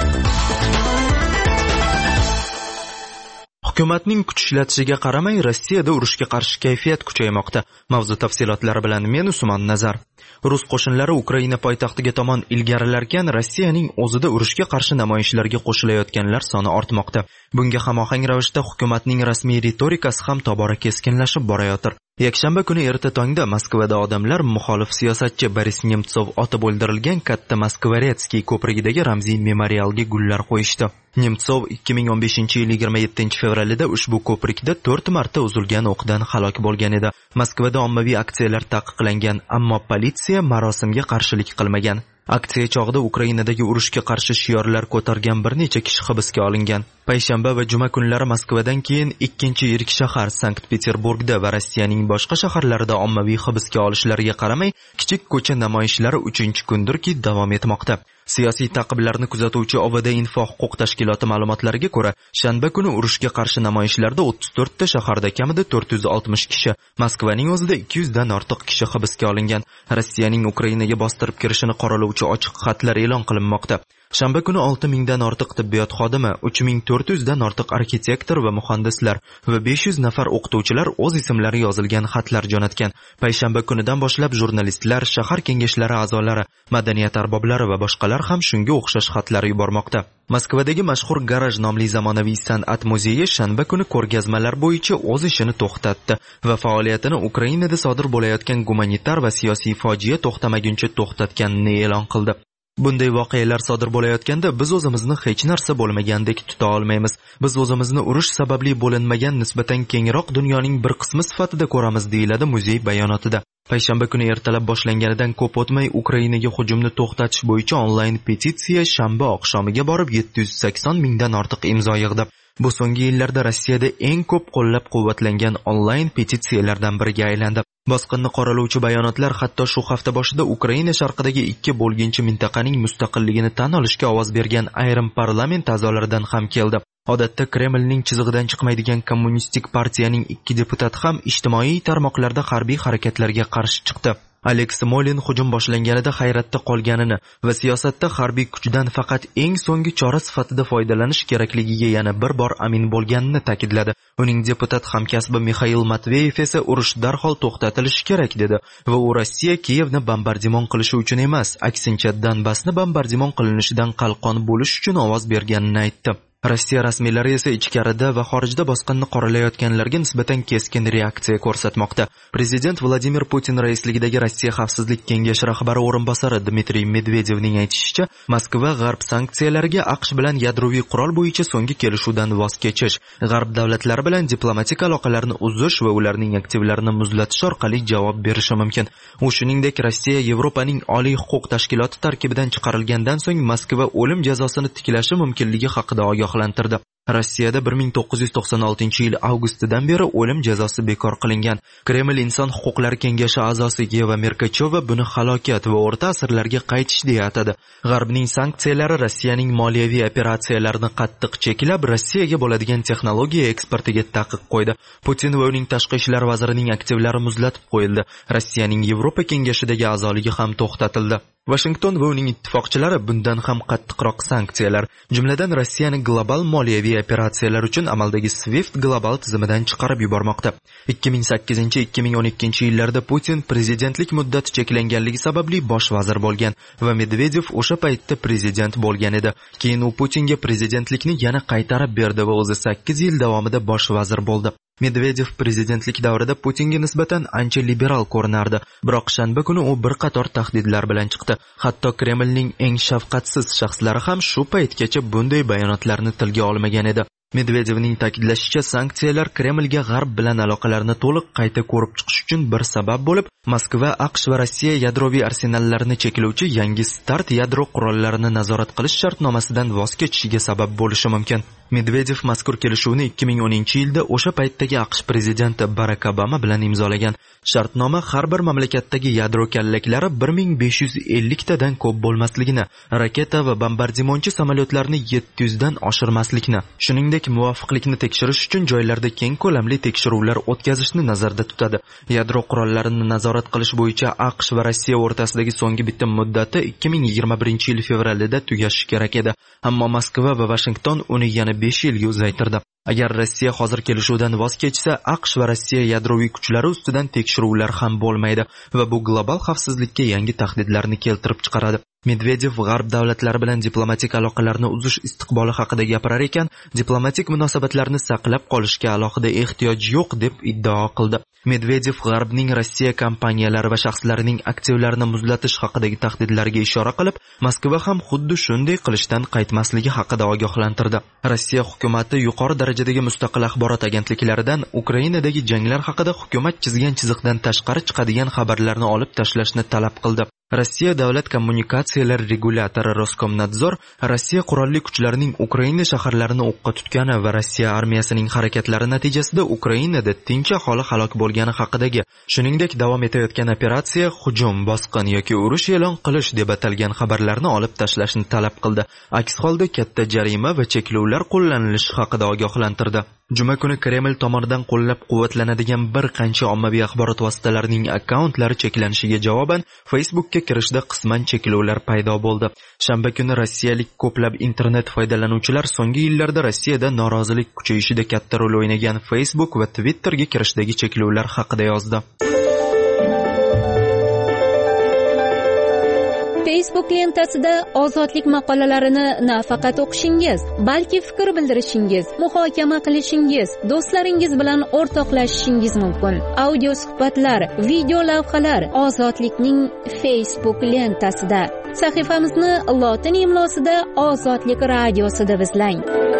Hukumatning kuch ishlatishiga qaramay Rossiyada urushga qarshi kayfiyat kuchaymoqda. Mavzu tafsilotlari bilan men Usmon Nazar. Rus qo'shinlari Ukraina poytaxtiga tomon ilgarilarkan, Rossiyaning o'zida urushga qarshi namoyishlarga qo'shilayotganlar soni ortmoqda. Bunga hamohang ravishda hukumatning rasmiy ritorikasi ham tobora keskinlashib borayotir. Yakshanba kuni erta tongda Moskvada odamlar muxolif siyosatchi Boris Nemtsov otib o'ldirilgan katta Moskvaretskiy ko'prigidagi ramziy memorialga gullar qo'yishdi. Nemtsov 2015-yil 27-fevralida ushbu ko'prikda 4 marta uzilgan o'qdan halok bo'lgan edi. Moskvada ommaviy aksiyalar taqiqlangan, ammo politsiya marosimga qarshilik qilmagan. Aksiya chog'ida Ukrainadagi urushga qarshi shiorlar ko'targan bir necha kishi hibsga olingan. Payshanba va juma kunlari Moskvadan keyin ikkinchi yirik shahar Sankt-Peterburgda va Rossiyaning boshqa shaharlarida ommaviy hibsga olishlarga qaramay, kichik ko'cha namoyishlari 3-kundirki davom etmoqda. Siyosiy ta'qiblarni kuzatuvchi OVD Info huquq tashkiloti ma'lumotlariga ko'ra, shanba kuni urushga qarshi namoyishlarda 34 ta shaharda kamida 460 kishi, Moskvaning o'zida 200 dan ortiq kishi hibsga olingan. Rossiyaning Ukrainaga bostirib kirishini qoralovchi ochiq xatlar e'lon qilinmoqda. Shanba kuni 6000 dan ortiq tibbiyot xodimi, 3400 dan ortiq arxitektor va muhandislar va 500 nafar o'qituvchilar o'z ismlari yozilgan xatlar jo'natgan. Payshanba kunidan boshlab jurnalistlar, shahar kengashlari a'zolari, madaniyat arboblari va boshqalar ham shunga o'xshash xatlar yubormoqda. Moskvadagi mashhur garaj nomli zamonaviy san'at muzeyi shanba kuni ko'rgazmalar bo'yicha o'z ishini to'xtatdi va faoliyatini Ukrainada sodir bo'layotgan gumanitar va siyosiy fojia to'xtamaguncha to'xtatganini e'lon qildi. Bunday voqealar sodir bo'layotganda biz o'zimizni hech narsa bo'lmagandek tuta olmaymiz. Biz o'zimizni urush sababli bo'linmagan nisbatan kengroq dunyoning bir qismi sifatida ko'ramiz, deyiladi muzey bayonotida. Payshanba kuni ertalab boshlanganidan ko'p o'tmay Ukrainaga hujumni to'xtatish bo'yicha onlayn petitsiya shanba oqshomiga borib 780 mingdan ortiq imzo yig'di. Bu so'nggi yillarda Rossiyada eng ko'p qo'llab-quvvatlangan onlayn petitsiyalardan biriga aylandi. Bosqinni qoralovchi bayonotlar hatto shu hafta boshida Ukraina sharqidagi 2 bo'lginchi mintaqaning mustaqilligini tan olishga ovoz bergan ayrim parlament a'zolaridan ham keldi. Odatda Kremlning chizig'idan chiqmaydigan kommunistik partiyaning 2 deputati ham ijtimoiy tarmoqlarda harbiy harakatlarga qarshi chiqdi. Alex Smolin hujum boshlanganida hayratda qolganini va siyosatda harbiy kuchdan faqat eng so'nggi chora sifatida foydalanish kerakligiga yana bir bor amin bo'lganini ta'kidladi. Uning deputat hamkasbi Mixail Matveyev esa urush darhol to'xtatilishi kerak dedi va u Rossiya Kiyevni bombardimon qilishi uchun emas, aksincha Donbassni bombardimon qilinishidan qalqon bo'lish uchun ovoz berganini aytdi. Rossiya rasmiylari esa ichkarida va xorijda bosqinni qoralayotganlarga nisbatan keskin reaksiya ko'rsatmoqda. Prezident Vladimir Putin raisligidagi Rossiya xavfsizlik kengashi rahbari o'rinbosari Dmitriy Medvedevning aytishicha, Moskva g'arb sanksiyalariga AQSh bilan yadroviy qurol bo'yicha so'nggi kelishuvdan voz kechish, g'arb davlatlari bilan diplomatik aloqalarni uzish va ularning aktivlarini muzlatish orqali javob berishi mumkin. U shuningdek, Rossiya Yevropaning oliy huquq tashkiloti tarkibidan chiqarilgandan so'ng Moskva o'lim jazosini tiklashi mumkinligi haqida ogohlantirdi. Rossiyada 1996-yil avgustidan beri o'lim jazosi bekor qilingan. Kreml Inson huquqlari kengashi a'zosi Yeva Merkachova buni halokat va o'rta asrlarga qaytish deya atadi. G'arbning sanksiyalari Rossiyaning moliyaviy operatsiyalarini qattiq cheklab, Rossiyaga bo'ladigan texnologiya eksportiga taqiq qo'ydi. Putin va uning tashqi ishlar vazirining aktivlari muzlatib qo'yildi. Rossiyaning Yevropa kengashidagi a'zoligi ham to'xtatildi. Washington va uning ittifoqchilari bundan ham qattiqroq sanksiyalar, jumladan Rossiyani global moliyaviy operatsiyalar uchun amaldagi SWIFT global tizimidan chiqarib yubormoqda. 2008-2012 yillarda Putin prezidentlik muddati cheklanganligi sababli bosh vazir bo'lgan va Medvedev o'sha paytda prezident bo'lgan edi. Keyin u Putinga prezidentlikni yana qaytarib berdi va o'zi 8 yil davomida bosh vazir bo'ldi. Medvedev prezidentlik davrida Putinga nisbatan ancha liberal ko'rinardi, biroq shanba kuni u bir qator tahdidlar bilan chiqdi. Hatto Kremlning eng shafqatsiz shaxslari ham shu paytgacha bunday bayonotlarni tilga olmagan edi. Medvedevning ta'kidlashicha, sanksiyalar Kremlga g'arb bilan aloqalarni to'liq qayta ko'rib chiqish uchun bir sabab bo'lib, Moskva, AQSh va Rossiya yadroviy arsenallarini cheklovchi yangi START yadro qurollarini nazorat qilish shartnomasidan voz kechishiga sabab bo'lishi mumkin. Medvedev mazkur kelishuvni 2010-yilda o'sha paytdagi AQSh prezidenti Barack Obama bilan imzolagan. Shartnoma har bir mamlakatdagi yadro kallaklari 1550 tadan ko'p bo'lmasligini, raketa va bombardimonchi samolyotlarni 700 dan oshirmaslikni, shuningdek muvofiqlikni tekshirish uchun joylarda keng ko'lamli tekshiruvlar o'tkazishni nazarda tutadi. Yadro qurollarini nazorat qilish bo'yicha AQSh va Rossiya o'rtasidagi so'nggi bitim muddati 2021-yil fevralida tugashi kerak edi. Ammo Moskva va Washington uni yana 5 yilga uzaytirdi. Agar Rossiya hozir kelishuvdan voz kechsa, AQSh va Rossiya yadroviy kuchlari ustidan tekshiruvlar ham bo'lmaydi va bu global xavfsizlikka yangi tahdidlarni keltirib chiqaradi. Medvedev g'arb davlatlari bilan diplomatik aloqalarni uzish istiqboli haqida gapirar ekan, diplomatik munosabatlarni saqlab qolishga alohida ehtiyoj yo'q deb iddao qildi. Medvedev g'arbning Rossiya kompaniyalari va shaxslarining aktivlarini muzlatish haqidagi tahdidlarga ishora qilib, Moskva ham xuddi shunday qilishdan qaytmasligi haqida ogohlantirdi. Rossiya hukumatı yuqori darajadagi mustaqil axborot agentliklaridan Ukrainadagi janglar haqida hukumat chizgan chiziqdan tashqari chiqadigan xabarlarni olib tashlashni talab qildi. Rossiya davlat kommunikatsiyalar regulyatori Roskomnadzor Rossiya qurolli kuchlarining Ukraina shaharlarini o'qqa tutgani va Rossiya armiyasining harakatlari natijasida Ukrainada tinch aholi halok bo'lgani haqidagi, shuningdek davom etayotgan operatsiya, hujum, bosqin yoki urush e'lon qilish deb atalgan xabarlarni olib tashlashni talab qildi. Aks holda katta jarima va cheklovlar qo'llanilishi haqida ogohlantirdi. Juma kuni Kreml tomonidan qo'llab-quvvatlanadigan bir qancha ommaviy axborot vositalarining akkauntlari cheklanishiga javoban Facebookga kirishda qisman cheklovlar paydo bo'ldi. Shanba kuni rossiyalik ko'plab internet foydalanuvchilar so'nggi yillarda Rossiyada norozilik kuchayishida katta rol o'ynagan Facebook va Twitterga kirishdagi cheklovlar haqida yozdi. Facebook lentasida ozodlik maqolalarini nafaqat o'qishingiz, balki fikr bildirishingiz, muhokama qilishingiz, do'stlaringiz bilan o'rtoqlashishingiz mumkin. Audio suhbatlar, video lavhalar ozodlikning Facebook lentasida. Sahifamizni lotin imlosida Ozodlik radiosi deb izlang.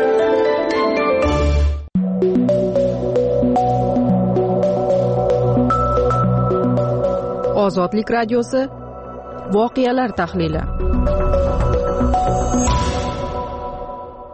Ozodlik radiosi voqealar tahlili.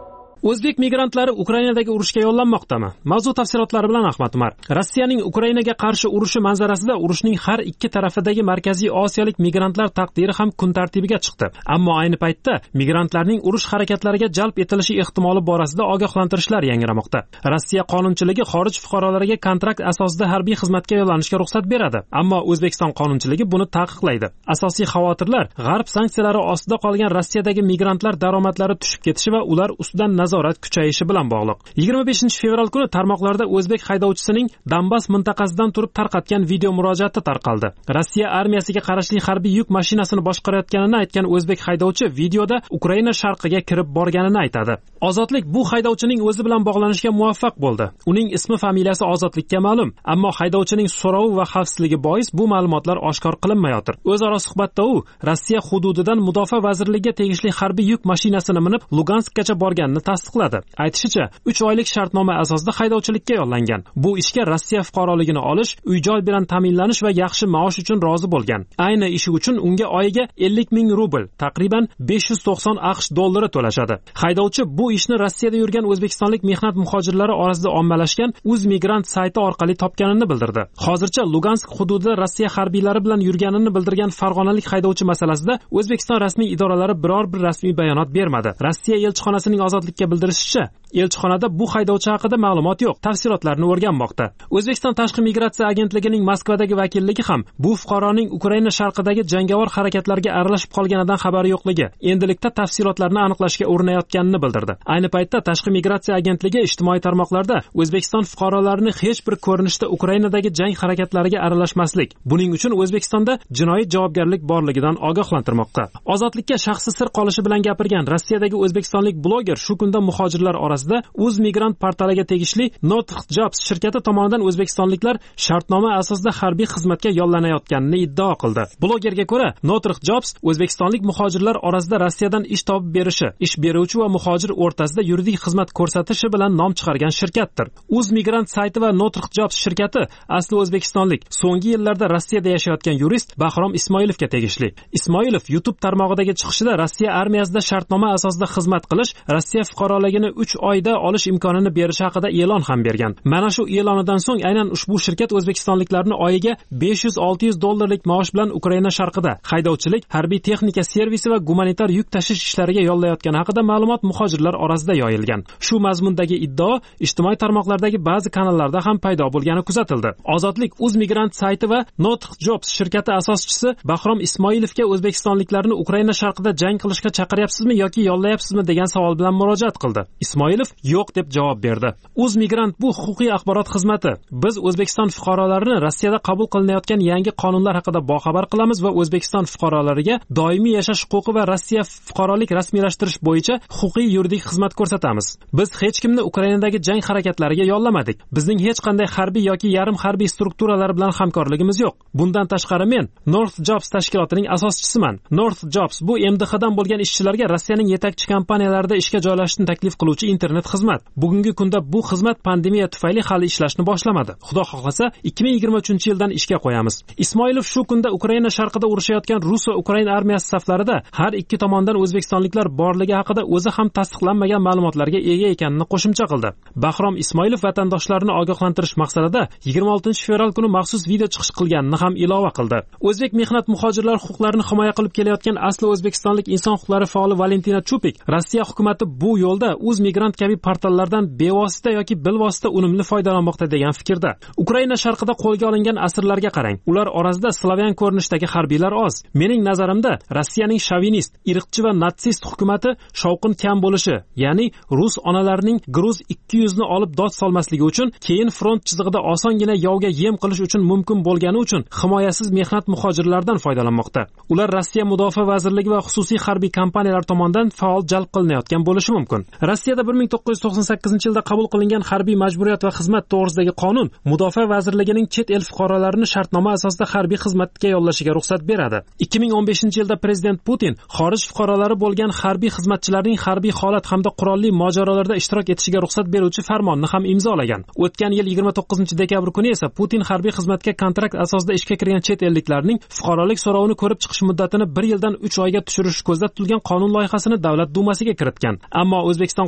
O'zbek migrantlari Ukrainadagi urushga yo'llanmoqdami? Mavzu tafsilotlari bilan Ahmad Umar. Rossiyaning Ukrainaga qarshi urushi manzarasida urushning har ikki tarafidagi Markaziy Osiyolik migrantlar taqdiri ham kun tartibiga chiqdi. Ammo ayni paytda migrantlarning urush harakatlariga jalb etilishi ehtimoli borasida ogohlantirishlar yangramoqda. Rossiya qonunchiligi xorij fuqarolariga kontrakt asosida harbiy xizmatga yo'llanishga ruxsat beradi, ammo O'zbekiston qonunchiligi buni taqiqlaydi. Asosiy xavotirlar g'arb sanksiyalari ostida qolgan Rossiyadagi migrantlar daromadlari tushib ketishi va ular ustidan nazorat kuchayishi bilan bog'liq. 25-fevral kuni tarmoqlarda o'zbek haydovchisining Donbass mintaqasidan turib tarqatgan video murojaati tarqaldi. Rossiya armiyasiga qarashli harbiy yuk mashinasini boshqarayotganini aytgan o'zbek haydovchi videoda Ukraina sharqiga kirib borganini aytadi. Ozodlik bu haydovchining o'zi bilan bog'lanishga muvaffaq bo'ldi. Uning ismi familiyasi Ozodlikka ma'lum, ammo haydovchining so'rovi va xavfsizligi bois bu ma'lumotlar oshkor qilinmayotir. O'zaro suhbatda u Rossiya hududidan Mudofaa vazirligiga tegishli harbiy yuk mashinasini minib Luganskgacha borganini tasdiqladi. Aytishicha, 3 oylik shartnoma asosida haydovchilikka yo'llangan. Bu ishga Rossiya fuqaroligini olish, uy-joy bilan ta'minlanish va yaxshi maosh uchun rozi bo'lgan. Ayni ishi uchun unga oyiga 50 ming rubl, taqriban 590 AQSh dollari to'lashadi. Haydovchi bu ishni Rossiyada yurgan o'zbekistonlik mehnat muhojirlari orasida ommalashgan Uzmigrant sayti orqali topganini bildirdi. Hozircha Lugansk hududida Rossiya harbiylari bilan yurganini bildirgan farg'onalik haydovchi masalasida O'zbekiston rasmiy idoralari biror bir rasmiy bayonot bermadi. Rossiya elchixonasining Ozodlikka bildirishicha, elchixonada bu haydovchi haqida ma'lumot yo'q, tafsilotlarni o'rganmoqda. O'zbekiston Tashqi migratsiya agentligining Moskvadagi vakilligi ham bu fuqaroning Ukraina sharqidagi jangovar harakatlarga aralashib qolganidan xabari yo'qligi, endilikda tafsilotlarni aniqlashga urinayotganini bildirdi. Ayni paytda Tashqi migratsiya agentligi ijtimoiy tarmoqlarda O'zbekiston fuqarolarini hech bir ko'rinishda Ukrainadagi jang harakatlariga aralashmaslik, buning uchun O'zbekistonda jinoiy javobgarlik borligidan ogohlantirmoqda. Ozodlikka shaxsi sir qolishi bilan gapirgan Rossiyadagi o'zbekistonlik bloger shu kunda muhojirlar orasida Uzmigrant portaliga tegishli Northrop Jobs shirkati tomonidan o'zbekistonliklar shartnoma asosida harbiy xizmatga yo'llanayotganini iddao qildi. Blogerga ko'ra, Northrop Jobs o'zbekistonlik muhojirlar orasida Rossiyadan ish topib berishi, ish beruvchi va muhojir o'rtasida yuridik xizmat ko'rsatishi bilan nom chiqargan shirkatdir. Uzmigrant sayti va Northrop Jobs shirkati asli o'zbekistonlik, so'nggi yillarda Rossiyada yashayotgan yurist Bahrom Ismoilovga tegishli. Ismoilov YouTube tarmog'idagi chiqishida Rossiya armiyasida shartnoma asosida xizmat qilish, Rossiya fuqaroligini 3 oyda olish imkonini berishi haqida e'lon ham bergan. Mana shu e'lonidan so'ng aynan ushbu shirkat o'zbekistonliklarni oyiga 500-600 dollarlik maosh bilan Ukraina sharqida haydovchilik, harbiy texnika servisi va gumanitar yuk tashish ishlariga yo'llayotgani haqida ma'lumot muhojirlar orasida yoyilgan. Shu mazmundagi iddao ijtimoiy tarmoqlardagi ba'zi kanallarda ham paydo bo'lgani kuzatildi. Ozodlik Uzmigrant sayti va Northrop Jobs shirkati asoschisi Bahrom Ismoilovga o'zbekistonliklarni Ukraina sharqida jang qilishga chaqiryapsizmi yoki yo'llayapsizmi degan savol bilan murojaat qildi. Ismoilov yo'q deb javob berdi. Uzmigrant bu huquqiy axborot xizmati. Biz O'zbekiston fuqarolarini Rossiyada qabul qilinayotgan yangi qonunlar haqida boxabar qilamiz va O'zbekiston fuqarolariga doimiy yashash huquqi va Rossiya fuqarolik rasmiylashtirish bo'yicha huquqiy yuridik xizmat ko'rsatamiz. Biz hech kimni Ukrainadagi jang harakatlariga yo'llamadik. Bizning hech qanday harbiy yoki yarim harbiy strukturalar bilan hamkorligimiz yo'q. Bundan tashqari men Northrop Jobs tashkilotining asoschisiman. Northrop Jobs bu MDHdan bo'lgan ishchilarga Rossiyaning yetakchi kompaniyalarida ishga joylashishni taklif qiluvchi internet xizmat. Bugungi kunda bu xizmat pandemiya tufayli hali ishlashni boshlamadi. Xudo xohlasa 2023-yildan ishga qo'yamiz. Ismoilov shu kunda Ukraina sharqida urushayotgan Rus va Ukraina armiyasi saflarida har ikki tomondan o'zbekistonliklar borligi haqida o'zi ham tasdiqlanmagan ma'lumotlarga ega ekanini qo'shimcha qildi. Bahrom Ismoilov vatandoshlarni ogohlantirish maqsadida 26-fevral kuni maxsus video chiqish qilganini ham ilova qildi. O'zbek mehnat muhojirlar huquqlarini himoya qilib kelayotgan asli o'zbekistonlik inson huquqlari faoli Valentina Chupik, Rossiya hukumatı bu yo'lda Uzmigrant kabi portallardan bevosita yoki bilvosita unumli foydalanmoqda degan fikrda. Ukraina sharqida qo'lga olingan asirlarga qarang. Ular orasida slavyan ko'rinishdagi harbiylar oz. Mening nazarimda Rossiyaning shovinist, irqchi va natsist hukumati shovqin kam bo'lishi, ya'ni rus onalarining gruz 200 ni olib dod solmasligi uchun, keyin front chizig'ida osongina yovga yem qilish uchun mumkin bo'lgani uchun himoyasiz mehnat muhojirlardan foydalanmoqda. Ular Rossiya mudofaa vazirligi va xususiy harbiy kompaniyalar tomonidan faol jalb qilinayotgan bo'lishi mumkin. Rossiyada 1998-yilda qabul qilingan harbiy majburiyat va xizmat to'g'risidagi qonun mudofaa vazirligining chet el fuqarolarini shartnoma asosida harbiy xizmatga yo'llashiga ruxsat beradi. 2015-yilda prezident Putin xorij fuqarolari bo'lgan harbiy xizmatchilarning harbiy holat hamda qurolli mojarolarda ishtirok etishiga ruxsat beruvchi farmonni ham imzolagan. O'tgan yil 29-dekabr kuni esa Putin harbiy xizmatga kontrakt asosida ishga kirgan chet elliklarning fuqarolik so'rovini ko'rib chiqish muddatini 1 yildan 3 oyga tushirish ko'zda tutilgan qonun loyihasini Davlat dumasiga kiritgan. Ammo O'zbekiston qonunchiligi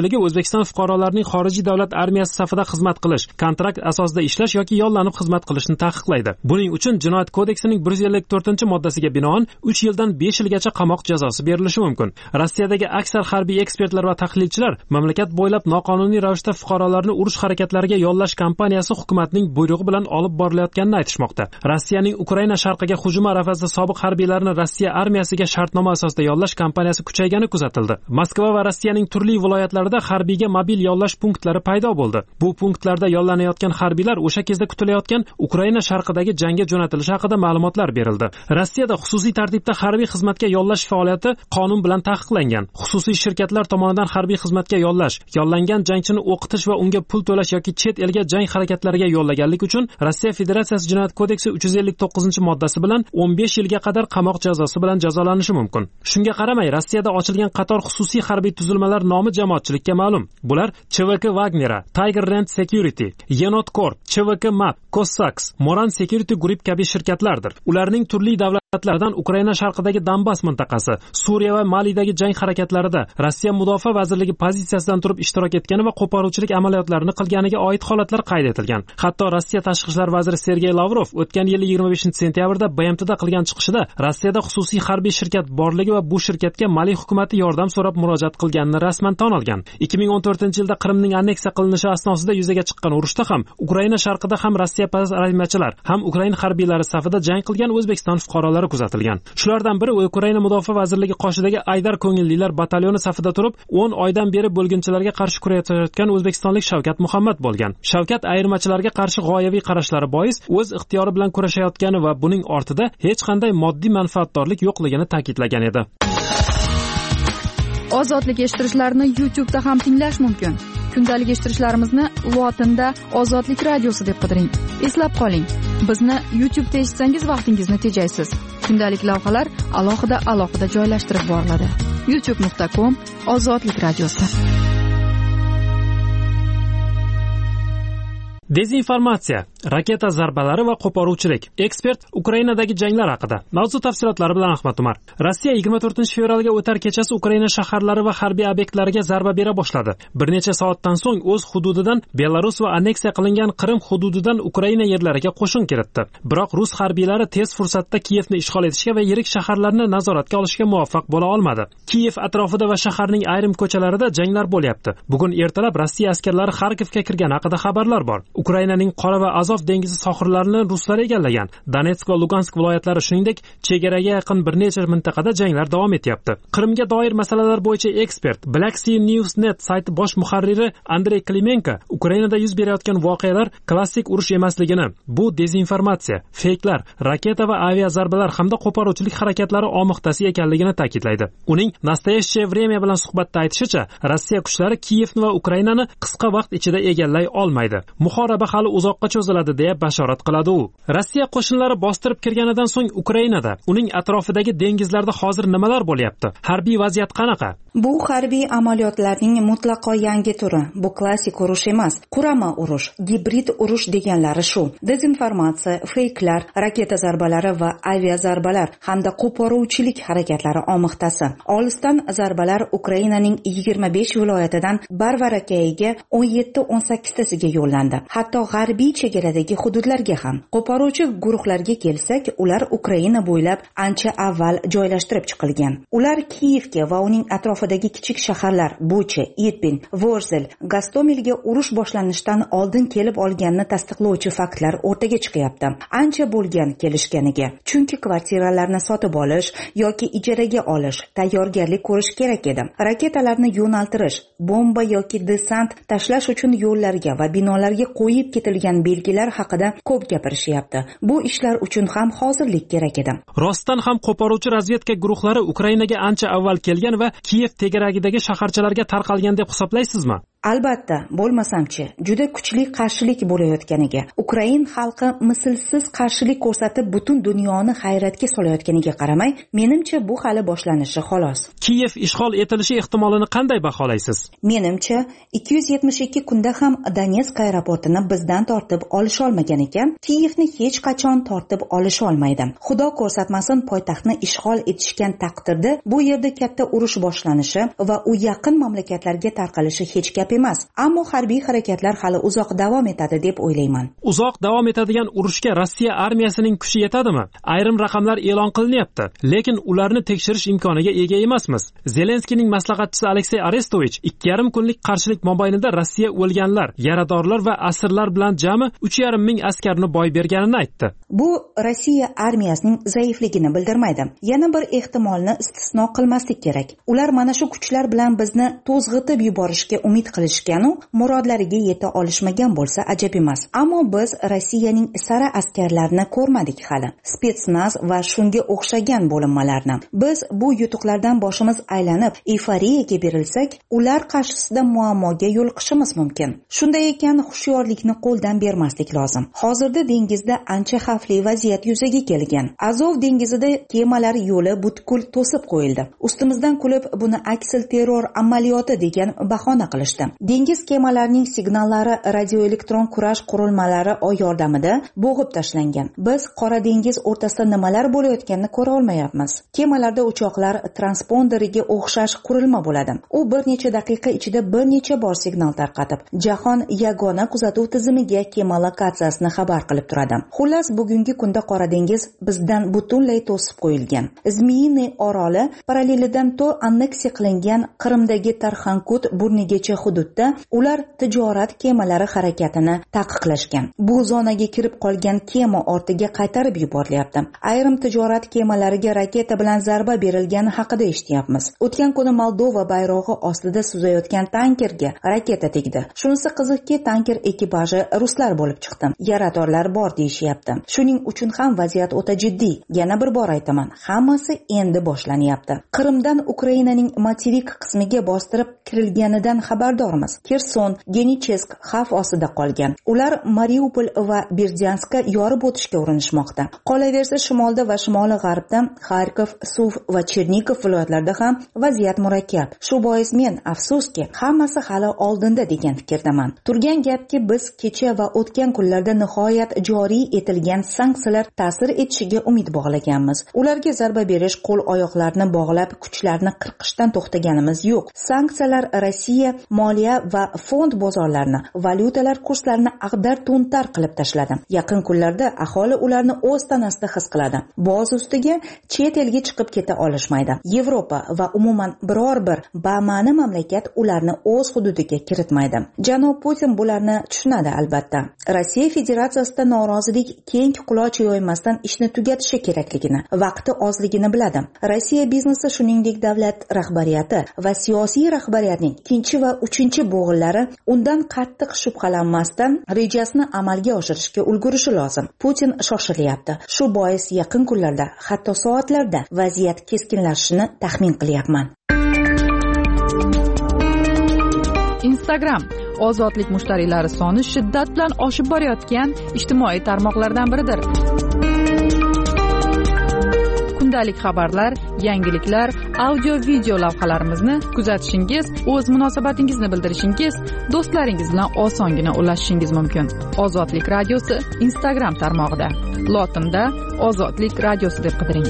boshlig'i O'zbekiston fuqarolarining xorijiy davlat armiyasi safida xizmat qilish, kontrakt asosida ishlash yoki yollanib xizmat qilishni taqiqlaydi. Buning uchun Jinoyat kodeksining 154-moddasiga binoan 3 yildan 5 yilgacha qamoq jazosi berilishi mumkin. Rossiyadagi aksar harbiy ekspertlar va tahlilchilar mamlakat bo'ylab noqonuniy ravishda fuqarolarni urush harakatlariga yollash kampaniyasi hukumatning buyrug'i bilan olib borilayotganini aytishmoqda. Rossiyaning Ukraina sharqiga hujumi arafasida sobiq harbiylarni Rossiya armiyasiga shartnoma asosida yollash kampaniyasi kuchaygani kuzatildi. Moskva va Rossiyaning turli viloyatlarida harbiyga mobil yollash punktlari paydo bo'ldi. Bu punktlarda yollanayotgan harbiylar o'sha kezda kutilayotgan Ukraina sharqidagi jangga jo'natilishi haqida ma'lumotlar berildi. Rossiyada xususiy tartibda harbiy xizmatga yollash faoliyati qonun bilan taqiqlangan. Xususiy shirkatlar tomonidan harbiy xizmatga yollash, yollangan jangchini o'qitish va unga pul to'lash yoki chet elga jang harakatlariga yollaganlik uchun Rossiya Federatsiyasi Jinoyat kodeksi 359-moddasi bilan 15 yilga qadar qamoq jazosi bilan jazolanishi mumkin. Shunga qaramay, Rossiyada ochilgan qator xususiy harbiy tuzilmalar nomi jamoatchilikka ma'lum. Bular CVK Wagner, Tiger Land Security, Yenot Corp, CVK Map, Cossacks, Moran Security Group kabi shirkatlardir. Ularning turli davlatlardan Ukraina sharqidagi Donbass mintaqasi, Suriya va Malidagi jang harakatlarida Rossiya Mudofaa vazirligi pozitsiyasidan turib ishtirok etgani va qo'poruvchilik amaliyotlarini qilganiga oid holatlar qayd etilgan. Hatto Rossiya tashqi ishlar vaziri Sergey Lavrov o'tgan yil 25-sentyabrda BMTda qilgan chiqishida Rossiyada xususiy harbiy shirkat borligi va bu shirkatga Mali hukumatı yordam so'rab murojaat qilganini rasman tan olgan. 2014-yilda Qrimning anneksiya qilinishi asnosida yuzaga chiqqan urushda ham Ukraina sharqida ham Rossiya armiyachilar, ham Ukraina harbiylari safida jang qilgan O'zbekiston fuqarolari kuzatilgan. Shulardan biri Ukraina Mudofaa vazirligi qoshidagi Aydar ko'ngillilar batalyoni safida turib 10 oydan beri bo'lginchilarga qarshi kurashayotgan o'zbekistonlik Shavkat Muhammad bo'lgan. Shavkat ayirmachilarga qarshi g'oyaviy qarashlari bois o'z ixtiyori bilan kurashayotgani va buning ortida hech qanday moddiy manfaatdorlik yo'qligini ta'kidlagan edi. Ozodlik eshittirishlarni YouTube'da ham tinglash mumkin. Kundalik eshittirishlarimizni lotinda Ozodlik radiosi deb qidiring. Eslab qoling, bizni YouTube'da eshitsangiz vaqtingizni tejaysiz. Kundalik lavhalar alohida joylashtirib boriladi. youtube.com/Ozodlik radiosi. Dezinformatsiya, raketa zarbalari va qo'poruvchilik. Ekspert Ukrainadagi janglar haqida. Mavzu tafsilotlari bilan Ahmad Umar. Rossiya 24-fevralga o'tar kechasi Ukraina shaharlari va harbiy obyektlariga zarba bera boshladi. Bir necha soatdan so'ng o'z hududidan Belarus va anneksiya qilingan Qrim hududidan Ukraina yerlariga qo'shin kiritdi. Biroq rus harbiylari tez fursatda Kiyevni ishg'ol etishga va yirik shaharlarni nazoratga olishga muvaffaq bo'la olmadi. Kiyev atrofida va shaharning ayrim ko'chalarida janglar bo'lyapti. Bugun ertalab Rossiya askarlari Xarkovga kirgani haqida xabarlar bor. Ukrainaning Qora va Azov dengizi sohillarini ruslar egallagan. Donetsk va Lugansk viloyatlari shuningdek chegaraga yaqin bir necha mintaqada janglar davom etyapti. Qrimga doir masalalar bo'yicha ekspert Black Sea News.net sayti bosh muharriri Andrey Klimenko Ukrainada yuz berayotgan voqealar klassik urush emasligini, bu dezinformatsiya, feyklar, raketa va avia zarbalar hamda qo'poruvchilik harakatlari omiqtasi ekanligini ta'kidlaydi. Uning Nastoyashcheye время bilan suhbatda aytishicha, Rossiya kuchlari Kiyevni va Ukrainani qisqa vaqt ichida egallay olmaydi. Muhoraba hali uzoqqa cho'ziladi deya bashorat qiladi u. Rossiya qo'shinlari bostirib kirganidan so'ng Ukrainada, uning atrofidagi dengizlarda hozir nimalar bo'lyapti? Harbiy vaziyat qanaqa? Bu harbiy amaliyotlarning mutlaqo yangi turi. Bu klassik urush emas, qurama urush, gibrid urush deganlari shu. Dezinformatsiya, feyklar, raketa zarbalari va avia zarbalar hamda qo'poruvchilik harakatlari omiqtasi. Olisdan zarbalar Ukrainaning 25 viloyatidan Barvarakayiga 17-18 tasiga yo'llandi. Hatto g'arbiy chegaradagi hududlarga ham. Qo'poruvchi guruhlarga kelsak, ular Ukraina bo'ylab ancha avval joylashtirib chiqilgan. Ular Kiyevga va uning atrofidagi kichik shaharlar Bucha, Irpin, Vorzel, Gostomilga urush boshlanishidan oldin kelib olganini tasdiqlovchi faktlar o'rtaga chiqyapti. Ancha bo'lgan kelishganiga. Chunki kvartiralarni sotib olish yoki ijaraga olish, tayyorgarlik ko'rish kerak edi. Raketalarni yo'naltirish, bomba yoki desant tashlash uchun yo'llarga va binolarga qo'yib ketilgan belgilar haqida ko'p gapirishyapti. Bu ishlar uchun ham hozirlik kerak edi. Rostdan ham qo'poruvchi razvedka guruhlari Ukrainaga ancha avval kelgan va Kiyev tegaragidagi shaharchalarga tarqalgan deb hisoblaysizmi? Albatta, bo'lmasamchi, juda kuchli qarshilik bo'layotganiga, Ukrain xalqi mislsiz qarshilik ko'rsatib butun dunyoni hayratga solayotganiga qaramay, menimcha bu hali boshlanishi xolos. Kiyev ishg'ol etilishi ehtimolini qanday baholaysiz? Menimcha, 272 kunda ham Donetsk aeroportini bizdan tortib olisha olmagan ekan, Kiyevni hech qachon tortib olisha olmaydi. Xudo ko'rsatmasin, poytaxtni ishg'ol etishgan taqdirda bu yerda katta urush boshlanishi va u yaqin mamlakatlarga tarqalishi hech gap emas, ammo harbiy harakatlar hali uzoq davom etadi deb o'ylayman. Uzoq davom etadigan urushga Rossiya armiyasining kuchi yetadimi? Ayrim raqamlar e'lon qilinyapti, lekin ularni tekshirish imkoniga ega emasmiz. Zelenskiyning maslahatchisi Aleksey Arestovich 2,5 kunlik qarshilik mobaynida Rossiya o'lganlar, yaradorlar va asirlar bilan jami 3,5 ming askarni boy berganini aytdi. Bu Rossiya armiyasining zaifligini bildirmaydi. Yana bir ehtimolni istisno qilmaslik kerak. Ular mana shu kuchlar bilan bizni to'zg'itib yuborishga umid qilishgan-u, murodlariga yeta olishmagan bo'lsa ajab emas. Ammo biz Rossiyaning sara askarlarini ko'rmadik hali. Spetsnaz va shunga o'xshagan bo'linmalarni. Biz bu yutuqlardan boshimiz aylanib, euforiyaga berilsak, ular qarshisida muammoga yo'liqishimiz mumkin. Shunday ekan, hushyorlikni qo'ldan bermaslik lozim. Hozirda dengizda ancha xavfli vaziyat yuzaga kelgan. Azov dengizida kemalar yo'li butkul to'sib qo'yildi. Ustimizdan kulib, buni aksil terror amaliyoti degan bahona qilishdi. Dengiz kemalarining signallari radioelektron kurash qurilmalari yordamida bo'g'ib tashlangan. Biz Qora dengiz o'rtasida nimalar bo'layotganini ko'ra olmayapmiz. Kemalarda uchoqlar transponderiga o'xshash qurilma bo'ladi. U bir necha daqiqa ichida bir necha bor signal tarqatib, jahon yagona kuzatuv tizimiga kema lokatsiyasini xabar qilib turadi. Xullas, bugungi kunda Qora dengiz bizdan butunlay to'sib qo'yilgan. Zmiyiniy oroli parallelidan to anneksiya qilingan Qrimdagi Tarxankut burnigacha hududda ular tijorat kemalari harakatini taqiqlashgan. Bu zonaga kirib qolgan kema ortiga qaytarib yuborilyapti. Ayrim tijorat kemalariga raketa bilan zarba berilgani haqida eshityapmiz. O'tgan kuni Moldova bayrog'i ostida suzayotgan tankerga raketa tegdi. Shunisi qiziqki, tanker ekipaji ruslar bo'lib chiqdi. Yaradorlar bor deyishyapti. Shuning uchun ham vaziyat o'ta jiddiy. Yana bir bor aytaman, hammasi endi boshlanyapti. Qrimdan Ukrainaning materik qismiga bostirib kirilganidan xabardormiz. Kerson, Genichesk xavf ostida qolgan. Ular Mariupol va Berdyanskka yorib o'tishga urinishmoqda. Qolaversa, shimolda va shimoli g'arbda Xarkov, Suv va Chernigov viloyatlarida ham vaziyat murakkab. Shu bois men, afsuski, hammasi hali oldinda degan fikrdaman. Turgan gapki, biz kecha va o'tgan kunlarda nihoyat joriy etilgan sanksiyalar ta'sir etishiga umid bog'laganmiz. Ularga zarba berish, qo'l-oyoqlarni bog'lab, kuchlarni qirqishdan to'xtaganimiz yo'q. Sanksiyalar Rossiya moliya va fond bozorlarini, valyutalar kurslarini ag'dar-to'ntar qilib tashladi. Yaqin kunlarda aholi ularni o'z tanasida his qiladi. Boz ustiga chet elga chiqib keta olishmaydi. Yevropa va umuman biror bir bama'ni mamlakat ularni o'z hududiga kiritmaydi. Janob Putin bularni tushunadi albatta. Rossiya Federatsiyasida norozilik keng quloch yoymasdan ishni tugatishi kerakligini, vaqti ozligini biladi. Rossiya biznesi, shuningdek davlat rahbariyati va siyosiy rahbariyatning ikkinchi va uchinchi bo'g'inlari undan qattiq shubhalanmasdan rejasini amalga oshirishga ulgurishi lozim. Putin shoshilyapti. Shu bois yaqin kunlarda, hatto soatlarda vaziyat keskinlashishini taxmin qilyapman. Instagram ozodlik mushtariylari soni shiddat bilan oshib borayotgan ijtimoiy tarmoqlardan biridir. Kundalik xabarlar, yangiliklar, audio-video lavhalarimizni kuzatishingiz, o'z munosabatingizni bildirishingiz, do'stlaringiz bilan osongina ulashishingiz mumkin. Ozodlik radiosi Instagram tarmog'ida. Lotinda Ozodlik radiosi deb qidiring.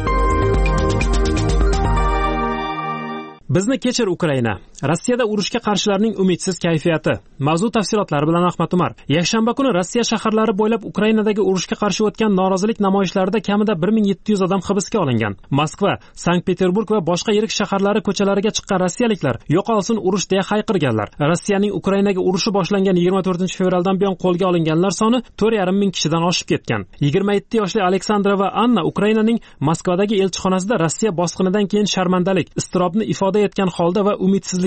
Bizni kechir Ukraina. Rossiyada urushga qarshilarning umidsiz kayfiyati. Mavzu tafsilotlari bilan Ahmad Umar. Yakshanba kuni Rossiya shaharlari bo'ylab Ukrainadagi urushga qarshi o'tgan norozilik namoyishlarida kamida 1700 odam hibsga olingan. Moskva, Sankt-Peterburg va boshqa yirik shaharlari ko'chalariga chiqqan rossiyaliklar yo'qolsin urush deya hayqirganlar. Rossiyaning Ukrainaga urushi boshlangan 24-fevraldan buyon qo'lga olinganlar soni 4,5 ming kishidan oshib ketgan. 27 yoshli Aleksandra va Anna Ukrainaning Moskvadagi elchixonasida Rossiya bosqinidan keyin sharmandalik, iztirobni ifoda etgan holda va umidsizlik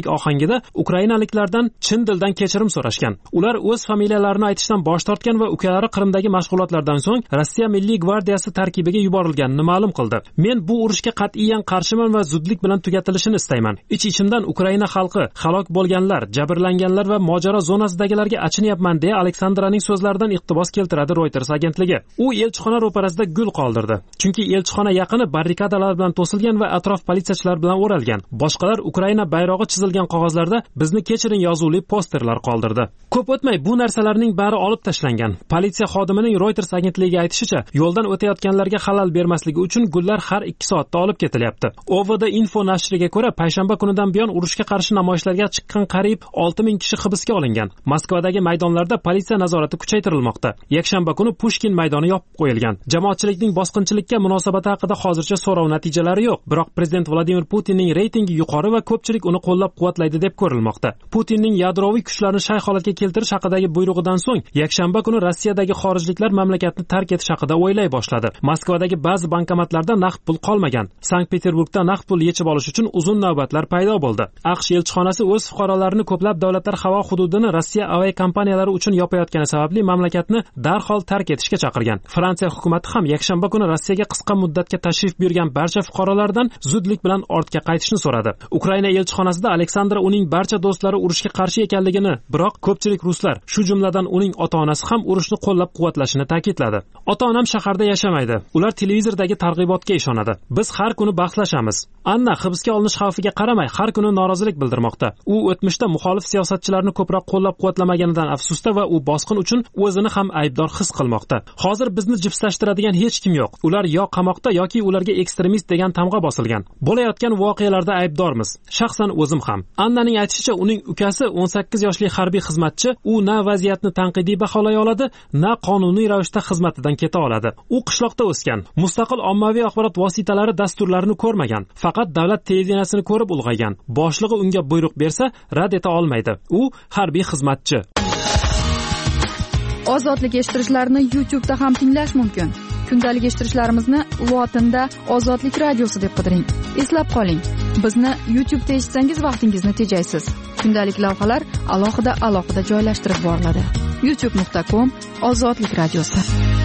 minnatdorchilik ohangida ukrainaliklardan chin dildan kechirim so'rashgan. Ular o'z familiyalarini aytishdan bosh tortgan va ukalari Qrimdagi mashg'ulotlardan so'ng Rossiya Milliy gvardiyasi tarkibiga yuborilganini ma'lum qildi. Men bu urushga qat'iyan qarshiman va zudlik bilan tugatilishini istayman. Ich-ichimdan Ukraina xalqi, halok bo'lganlar, jabrlanganlar va mojaro zonasidagilarga achinyapman deya Aleksandraning so'zlaridan iqtibos keltiradi Reuters agentligi. U elchixona ro'parasida gul qoldirdi. Chunki elchixona yaqini barrikadalar bilan to'silgan va atrof politsiyachilar bilan o'ralgan. Boshqalar Ukraina bayrog'i chizilgan qog'ozlarda bizni kechiring yozuvli posterlar qoldirdi. Ko'p o'tmay bu narsalarning bari olib tashlangan. Politsiya xodimining Reuters agentligiga aytishicha, yo'ldan o'tayotganlarga xalal bermasligi uchun gullar har 2 soatda olib ketilyapti. OVD Info nashriga ko'ra, payshanba kunidan buyon urushga qarshi namoyishlarga chiqqan qariyb 6000 kishi hibsga olingan. Moskvadagi maydonlarda politsiya nazorati kuchaytirilmoqda. Yakshanba kuni Pushkin maydoni yopib qo'yilgan. Jamoatchilikning bosqinchilikka munosabati haqida hozircha so'rov natijalari yo'q, biroq prezident Vladimir Putinning reytingi yuqori va ko'pchilik uni qo'llab-quvvatlaydi deb ko'rilmoqda. Putinning yadroviy kuchlarni shay holatga keltirish haqidagi buyrug'idan so'ng yakshanba kuni Rossiyadagi xorijliklar mamlakatni tark etish haqida o'ylay boshladi. Moskvadagi ba'zi bankomatlarda naqd pul qolmagan. Sankt-Peterburgda naqd pul yechib olish uchun uzun navbatlar paydo bo'ldi. AQSh elchixonasi o'z fuqarolarini ko'plab davlatlar havo hududini Rossiya aviakompaniyalari uchun yopayotgani sababli mamlakatni darhol tark etishga chaqirgan. Fransiya hukumati ham yakshanba kuni Rossiyaga qisqa muddatga tashrif buyurgan barcha fuqarolardan zudlik bilan ortga qaytishni so'radi. Ukraina elchixonasida Aleksandra uning barcha do'stlari urushga qarshi ekanligini, biroq ko'pchilik ruslar, shu jumladan uning ota-onasi ham urushni qo'llab-quvvatlashini ta'kidladi. Ota-onam shaharda yashamaydi. Ular televizordagi targ'ibotga ishonadi. Biz har kuni bahslashamiz. Anna hibsga olinish xavfiga qaramay har kuni norozilik bildirmoqda. U o'tmishda muxolif siyosatchilarni ko'proq qo'llab-quvvatlamaganidan afsusda va u bosqin uchun o'zini ham aybdor his qilmoqda. Hozir bizni jipslashtiradigan hech kim yo'q. Ular yo qamoqda yoki ularga ekstremist degan tamg'a bosilgan. Bo'layotgan voqealarda aybdormiz. Shaxsan o'zim ham. Annaning aytishicha, uning ukasi 18 yoshli harbiy xizmatchi, u na vaziyatni tanqidiy baholay oladi, na qonuniy ravishda xizmatidan keta oladi. U qishloqda o'sgan. Mustaqil ommaviy axborot vositalari dasturlarini ko'rmagan. Faqat davlat televideniyasini ko'rib ulg'aygan. Boshlig'i unga buyruq bersa, rad eta olmaydi. U harbiy xizmatchi. Ozodlik eshittirishlarni YouTube'da ham tinglash mumkin. Kundalik eshittirishlarimizni lotinda Ozodlik radiosi deb qidiring. Eslab qoling, bizni YouTube'da eshitsangiz vaqtingizni tejaysiz. Kundalik lavhalar alohida joylashtirib boriladi. youtube.com/ozodlik radiosi.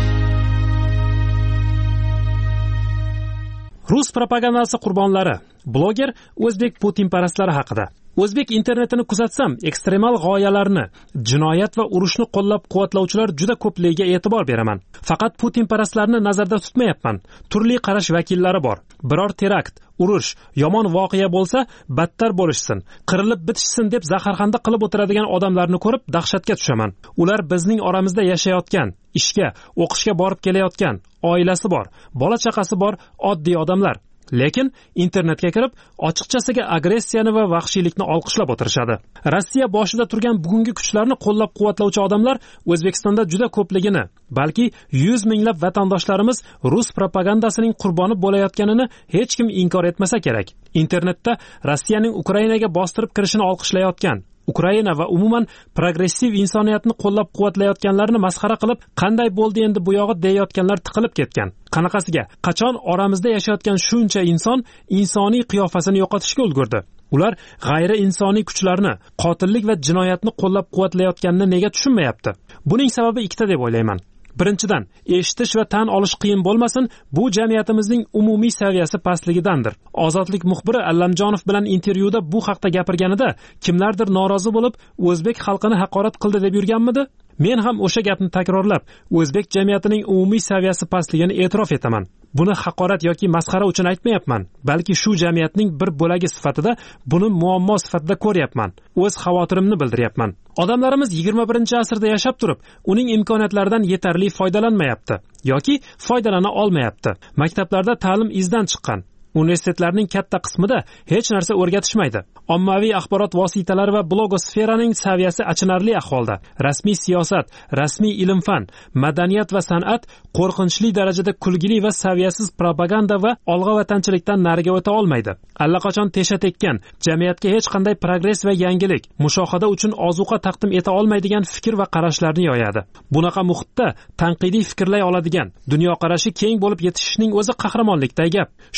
Rus propagandasi qurbonlari. Bloger o'zbek putinparastlari haqida. O'zbek internetini kuzatsam, ekstremal g'oyalarni, jinoyat va urushni qo'llab-quvvatlovchilar juda ko'pligiga e'tibor beraman. Faqat putinparastlarni nazarda tutmayapman. Turli qarash vakillari bor. Biror terakt, urush, yomon voqea bo'lsa, battar bo'lishsin, qirilib bitishsin deb zaharxanda qilib o'tiradigan odamlarni ko'rib dahshatga tushaman. Ular bizning oramizda yashayotgan, ishga, o'qishga borib kelayotgan, oilasi bor, bola chaqasi bor oddiy odamlar. Lekin internetga kirib, ochiqchasiga agressiyani va vahshiylikni olqishlab o'tirishadi. Rossiya boshida turgan bugungi kuchlarni qo'llab-quvvatlovchi odamlar O'zbekistonda juda ko'pligini, balki 100 minglab vatandoshlarimiz rus propagandasining qurboni bo'layotganini hech kim inkor etmasa kerak. Internetda Rossiyaning Ukrainaga bostirib kirishini olqishlayotgan, Ukraina va umuman progressiv insoniyatni qo'llab-quvvatlayotganlarni masxara qilib, qanday bo'ldi endi bu yog'i deyotganlar tiqilib ketgan. Qanaqasiga, qachon oramizda yashayotgan shuncha inson insoniy qiyofasini yo'qotishga ulgurdi? Ular g'ayri insoniy kuchlarni, qotillik va jinoyatni qo'llab-quvvatlayotganini nega tushunmayapti? Buning sababi ikkita deb o'ylayman. Birinchidan, eshitish va tan olish qiyin bo'lmasin, bu jamiyatimizning umumiy saviyasi pastligidandir. Ozodlik muxbiri Allamjonov bilan intervyuda bu haqda gapirganida kimlardir norozi bo'lib, o'zbek xalqini haqorat qildi deb yurganmidi? Men ham o'sha gapni takrorlab, o'zbek jamiyatining umumiy saviyasi pastligini e'tirof etaman. Buni haqorat yoki masxara uchun aytmayapman, balki shu jamiyatning bir bo'lagi sifatida, buni muammo sifatida ko'ryapman. O'z xavotirimni bildiryapman. Odamlarimiz 21-asrda yashab turib, uning imkoniyatlaridan yetarli foydalanmayapti yoki foydalana olmayapti. Maktablarda ta'lim izdan chiqqan. Universitetlarning katta qismida hech narsa o'rgatishmaydi. Ommaviy axborot vositalari va blogosferaning saviyasi achinarli ahvolda. Rasmiy siyosat, rasmiy ilm-fan, madaniyat va san'at qo'rqinchli darajada kulgili va saviyasiz propaganda va olg'a-vatanchilikdan nariga o'ta olmaydi. Allaqachon tesha tekkan, jamiyatga hech qanday progress va yangilik, mushohada uchun ozuqa taqdim eta olmaydigan fikr va qarashlarni yoyadi. Bunaqa muhitda tanqidiy fikrlay oladigan, dunyoqarashi keng bo'lib yetishishning o'zi qahramonlikday gap. Shuning uchun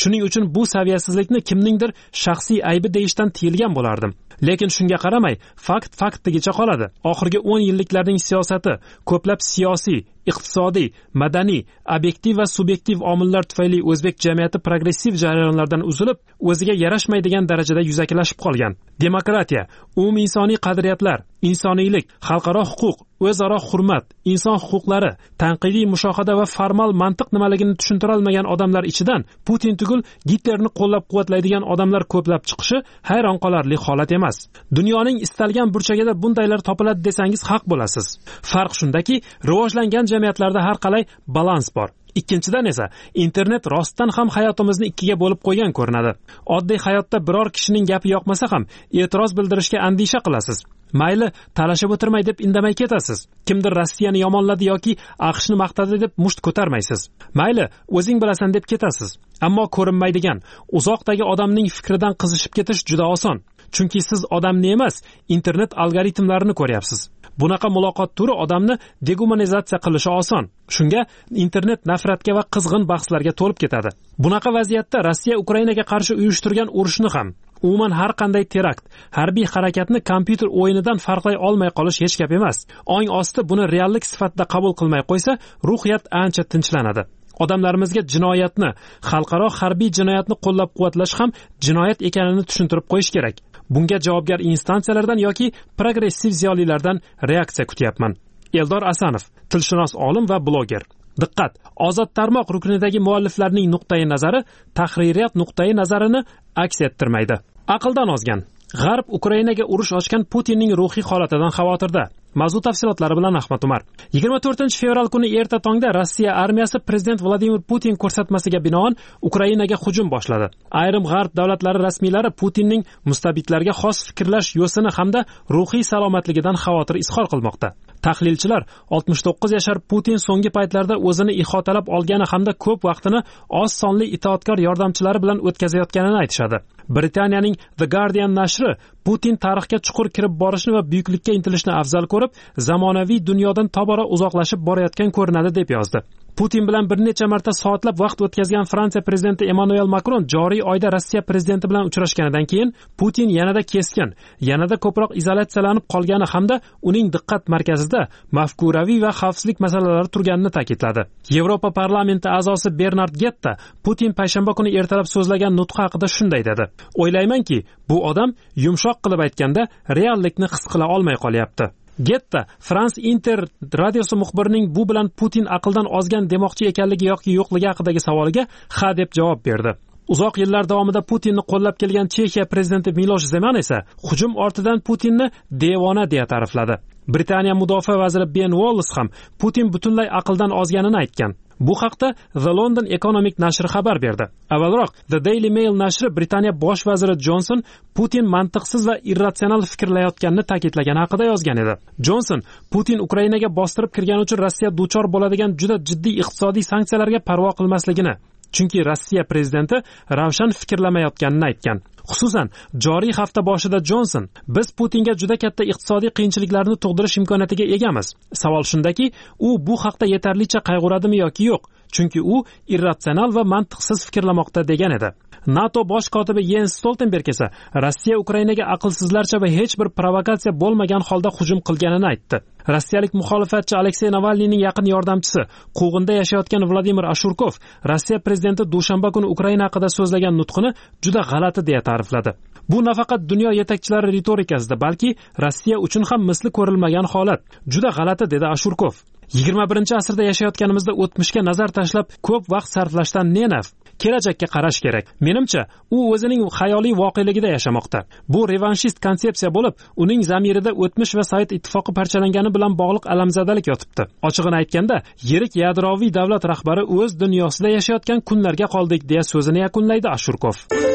bu saviyasizlikni kimningdir shaxsiy aybi deyishdan tiyilgan bo'lardim. Lekin shunga qaramay, faktligicha qoladi. Oxirgi 10 yilliklarning siyosati ko'plab siyosiy, iqtisodiy, madaniy, obyektiv va subyektiv omillar tufayli o'zbek jamiyati progressiv jarayonlardan uzilib, o'ziga yarashmaydigan darajada yuzaklashib qolgan. Demokratiya, umuminsoniy qadriyatlar, insoniylik, xalqaro huquq, o'zaro hurmat, inson huquqlari, tanqidiy mushohada va formal mantiq nimaligini tushuntira olmagan odamlar ichidan Putin tugul Gitlerni qo'llab-quvvatlaydigan odamlar ko'plab chiqishi hayron qolarli holat emas. Dunyoning istalgan burchagida bundaylar topiladi desangiz haq bo'lasiz. Farq shundaki, rivojlangan jamiyatlarda har qalay balans bor. Ikkinchidan esa internet rostdan ham hayotimizni ikkiga bo'lib qo'ygan ko'rinadi. Oddiy hayotda biror kishining gapi yoqmasa ham e'tiroz bildirishga andisha qilasiz. Mayli, talashib o'tirmay deb indamay ketasiz. Kimdir Rossiyani yomonladi yoki AQShni maqtadi deb musht ko'tarmaysiz. Mayli, o'zing bilasan deb ketasiz. Ammo ko'rinmaydigan, uzoqdagi odamning fikridan qizishib ketish juda oson. Chunki siz odamni emas, internet algoritmlarini ko'ryapsiz. Bunaqa muloqot turi odamni degumanizatsiya qilishi oson. Shunga internet nafratga va qizg'in bahslarga to'lib ketadi. Bunaqa vaziyatda Rossiya Ukrainaga qarshi uyushtirgan urushni ham, umuman har qanday terakt, harbiy harakatni kompyuter o'yinidan farqlay olmay qolish hech gap emas. Ong osti buni reallik sifatida qabul qilmay qo'ysa, ruhiyat ancha tinchlanadi. Odamlarimizga jinoyatni, xalqaro harbiy jinoyatni qo'llab-quvvatlash ham jinoyat ekanini tushuntirib qo'yish kerak. Bunga javobgar instansiyalardan yoki progressiv ziyolilardan reaksiya kutyapman. Eldor Asanov, tilshunos olim va bloger. Diqqat! Ozod tarmoq ruknidagi mualliflarning nuqtai nazari tahririyat nuqtai nazarini aks ettirmaydi. Aqldan ozgan. G'arb Ukrainaga urush ochgan Putinning ruhiy holatidan xavotirda. Mavzu tafsilotlari bilan Ahmad Umar. 24-fevral kuni erta tongda Rossiya armiyasi prezident Vladimir Putin ko'rsatmasiga binoan Ukrainaga hujum boshladi. Ayrim g'arb davlatlari rasmiylari Putinning mustabidlarga xos fikrlash yo'sini hamda ruhiy salomatligidan xavotir izhor qilmoqda. Tahlilchilar 69 yashar Putin so'nggi paytlarda o'zini ihotalab olgani hamda ko'p vaqtini oz sonli itoatkor yordamchilari bilan o'tkazayotganini aytishadi. Britaniyaning The Guardian nashri Putin tarixga chuqur kirib borishni va buyuklikka intilishni afzal ko'rib, zamonaviy dunyodan tobora uzoqlashib borayotgan ko'rinadi deb yozdi. Putin bilan bir necha marta soatlab vaqt o'tkazgan Fransiya prezidenti Emmanuel Macron joriy oyda Rossiya prezidenti bilan uchrashganidan keyin Putin yanada keskin, yanada ko'proq izolyatsiyalanib qolgani hamda uning diqqat markazida mafkuraviy va xavfsizlik masalalari turganini ta'kidladi. Yevropa parlamenti a'zosi Bernard Getta Putin payshanba kuni ertalab so'zlagan nutqi haqida shunday dedi: "O'ylaymanki, bu odam yumshoq qilib aytganda reallikni his qila olmay qolyapti." Getta France Inter radiosi muxbirining bu bilan Putin aqldan ozgan demoqchi ekanligi yoki yo'qligi haqidagi savoliga ha deb javob berdi. Uzoq yillar davomida Putinni qo'llab kelgan Chexiya prezidenti Milosh Zeman esa hujum ortidan Putinni devona deya ta'rifladi. Britaniya mudofaa vaziri Ben Wallace ham Putin butunlay aqldan ozganini aytgan. Bu haqda The London Economic nashri xabar berdi. Avvalroq The Daily Mail nashri Britaniya bosh vaziri Johnson Putin mantiqsiz va irratsional fikrlayotganini ta'kidlagani haqida yozgan edi. Johnson Putin Ukrainaga bostirib kirgani uchun Rossiya duchor bo'ladigan juda jiddiy iqtisodiy sanksiyalarga parvo qilmasligini, chunki Rossiya prezidenti ravshan fikrlamayotganini aytgan. Xususan, joriy hafta boshida Johnson, biz Putinga juda katta iqtisodiy qiyinchiliklarni tug'dirish imkoniyatiga egamiz. Savol shundaki, u bu haqda yetarlicha qayg'uradimi yoki yo'q? Chunki u irratsional va mantiqsiz fikrlamoqda degan edi. NATO bosh kotibi Jens Stoltenberg esa Rossiya Ukrainaga aqlsizlarcha va hech bir provokatsiya bo'lmagan holda hujum qilganini aytdi. Rossiyalik muxolifatchi Aleksey Navalniyning yaqin yordamchisi, Quvg'inda yashayotgan Vladimir Ashurkov Rossiya prezidenti dushanba kuni Ukraina haqida so'zlagan nutqini juda g'alati deya ta'rifladi. Bu nafaqat dunyo yetakchilari ritorikasida, balki Rossiya uchun ham misli ko'rilmagan holat. Juda g'alati dedi Ashurkov. 21-asrda yashayotganimizda o'tmishga nazar tashlab ko'p vaqt sarflashdan ne naf? Kelajakka qarash kerak. Menimcha, u o'zining xayoliy voqeligida yashamoqda. Bu revanshist konsepsiya bo'lib, uning zamirida o'tmish va Sovet ittifoqi parchalangani bilan bog'liq alamzadalik yotibdi. Ochig'ini aytganda, yirik yadroviy davlat rahbari o'z dunyosida yashayotgan kunlarga qoldik deya so'zini yakunlaydi Ashurkov.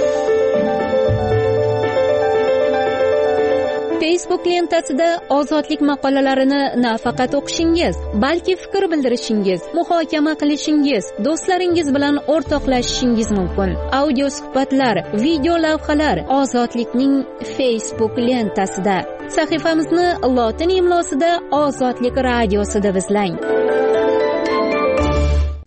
Facebook lentasida ozodlik maqolalarini nafaqat o'qishingiz, balki fikr bildirishingiz, muhokama qilishingiz, do'stlaringiz bilan o'rtoqlashishingiz mumkin. Audio suhbatlar, video lavhalar ozodlikning Facebook lentasida. Sahifamizni lotin imlosida Ozodlik radiosida izlang.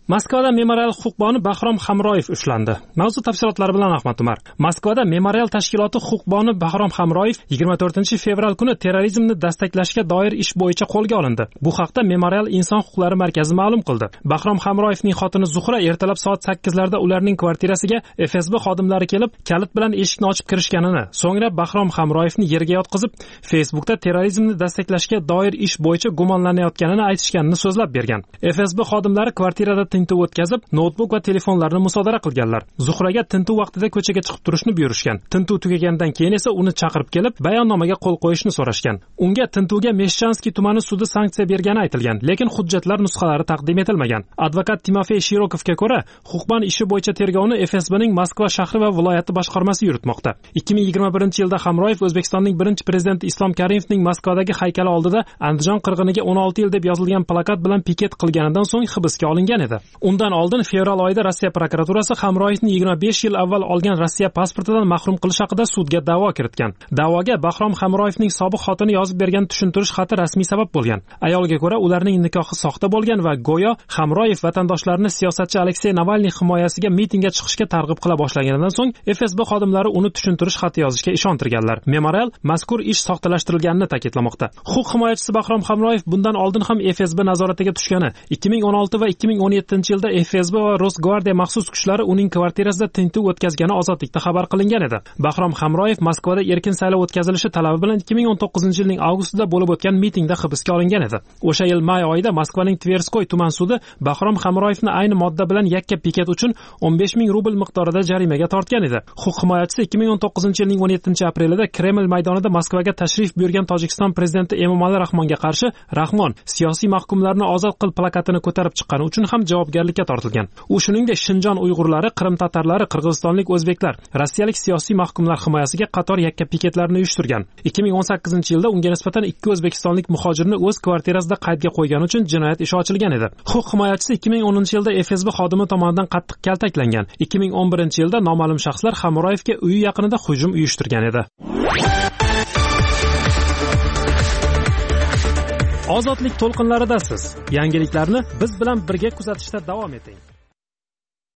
Moskvada memorial huquqboni Bahrom Hamroyev ushlandi. Mavzu tafsilotlari bilan Ahmad Umar. Moskvada memorial tashkiloti huquqboni Bahrom Hamroyev 24-fevral kuni terrorizmni dastaklashga doir ish bo'yicha qo'lga olindi. Bu haqda Memorial inson huquqlari markazi ma'lum qildi. Bahrom Hamroyevning xotini Zuhra ertalab soat 8larda ularning kvartirasiga FSB xodimlari kelib, kalit bilan eshikni ochib kirishganini, so'ngra Bahrom Hamroyevni yerga yotqizib, Facebookda terrorizmni dastaklashga doir ish bo'yicha gumonlanayotganini aytishganini so'zlab bergan. FSB xodimlari kvartirada tintuv o'tkazib, noutbuk va telefonlarni musodara qilganlar. Zuhraga tintuv vaqtida ko'chaga chiqib turishni buyurishgan. Tintuv tugagandan keyin esa uni chaqirib kelib, bayonnomaga qo'l qo'yishni so'rashgan. Unga tintuvga Meshchansky tumani sudi sanksiya bergani aytilgan, lekin hujjatlar nusxalari taqdim etilmagan. Advokat Timofey Shirokovga ko'ra, huquqbon ishi bo'yicha tergovni FSBning Moskva shahri va viloyati boshqarmasi yuritmoqda. 2021-yilda Hamroyev O'zbekistonning birinchi prezidenti Islom Karimovning Moskvadagi haykali oldida Andijon qirg'iniga 16 yil deb yozilgan plakat bilan piket qilganidan so'ng hibsga olingan edi. Undan oldin fevral oyida Rossiya prokuraturasi Hamroyevni 25 yil avval olgan Rossiya pasportidan mahrum qilish haqida sudga da'vo kiritgan. Da'voga Bahrom Hamroyevning sobiq xotini yozib bergan tushuntirish xati rasmiy sabab bo'lgan. Ayolga ko'ra, ularning nikohi soxta bo'lgan va go'yo Hamroyev vatandoshlarni siyosatchi Aleksey Navalniy himoyasiga mitingga chiqishga targ'ib qila boshlaganidan so'ng FSB xodimlari uni tushuntirish xati yozishga ishontirganlar. Memorial mazkur ish soxtalashtirilganini ta'kidlamoqda. Huquq himoyachisi Bahrom Hamroyev bundan oldin ham FSB nazoratiga tushgani, 2016 va 2017-yilda FSB va Rosgvardiya maxsus kuchlari uning kvartirasida tintuv o'tkazgani ozodlikda xabar qilingan edi. Bahrom Hamroyev Moskvada erkin saylov o'tkazilishi talabi bilan 2019-yilning avgustida bo'lib o'tgan mitingda hibsga olingan edi. O'sha yil may oyida Moskvaning Tverskoy tuman sudi Bahrom Hamroyevni ayni modda bilan yakka piket uchun 15 ming rubl miqdorida jarimaga tortgan edi. Huquq himoyachisi 2019-yilning 17-aprelida Kreml maydonida Moskvaga tashrif buyurgan Tojikiston prezidenti Emomali Rahmonga qarshi "Rahmon, siyosiy mahkumlarni ozod qil" plakatini ko'tarib chiqqani uchun ham javobgarlikka tortilgan. U shuningdek Shinjon uyg'urlari, Qrim tatarlari, qirg'izistonlik o'zbeklar, rossiyalik siyosiy mahkumlar himoyasiga qator yakka piketlarni uyushtirgan. 2018-yilda unga nisbatan 2 o'zbekistonlik muhojirni o'z kvartirasida qaydga qo'ygani uchun jinoyat ishi ochilgan edi. Huquq himoyachisi 2010-yilda FSB xodimi tomonidan qattiq kaltaklangan. 2011-yilda noma'lum shaxslar Hamroyevga uyi yaqinida hujum uyushtirgan edi. Ozodlik to'lqinlaridasiz. Yangiliklarni biz bilan birga kuzatishda davom eting.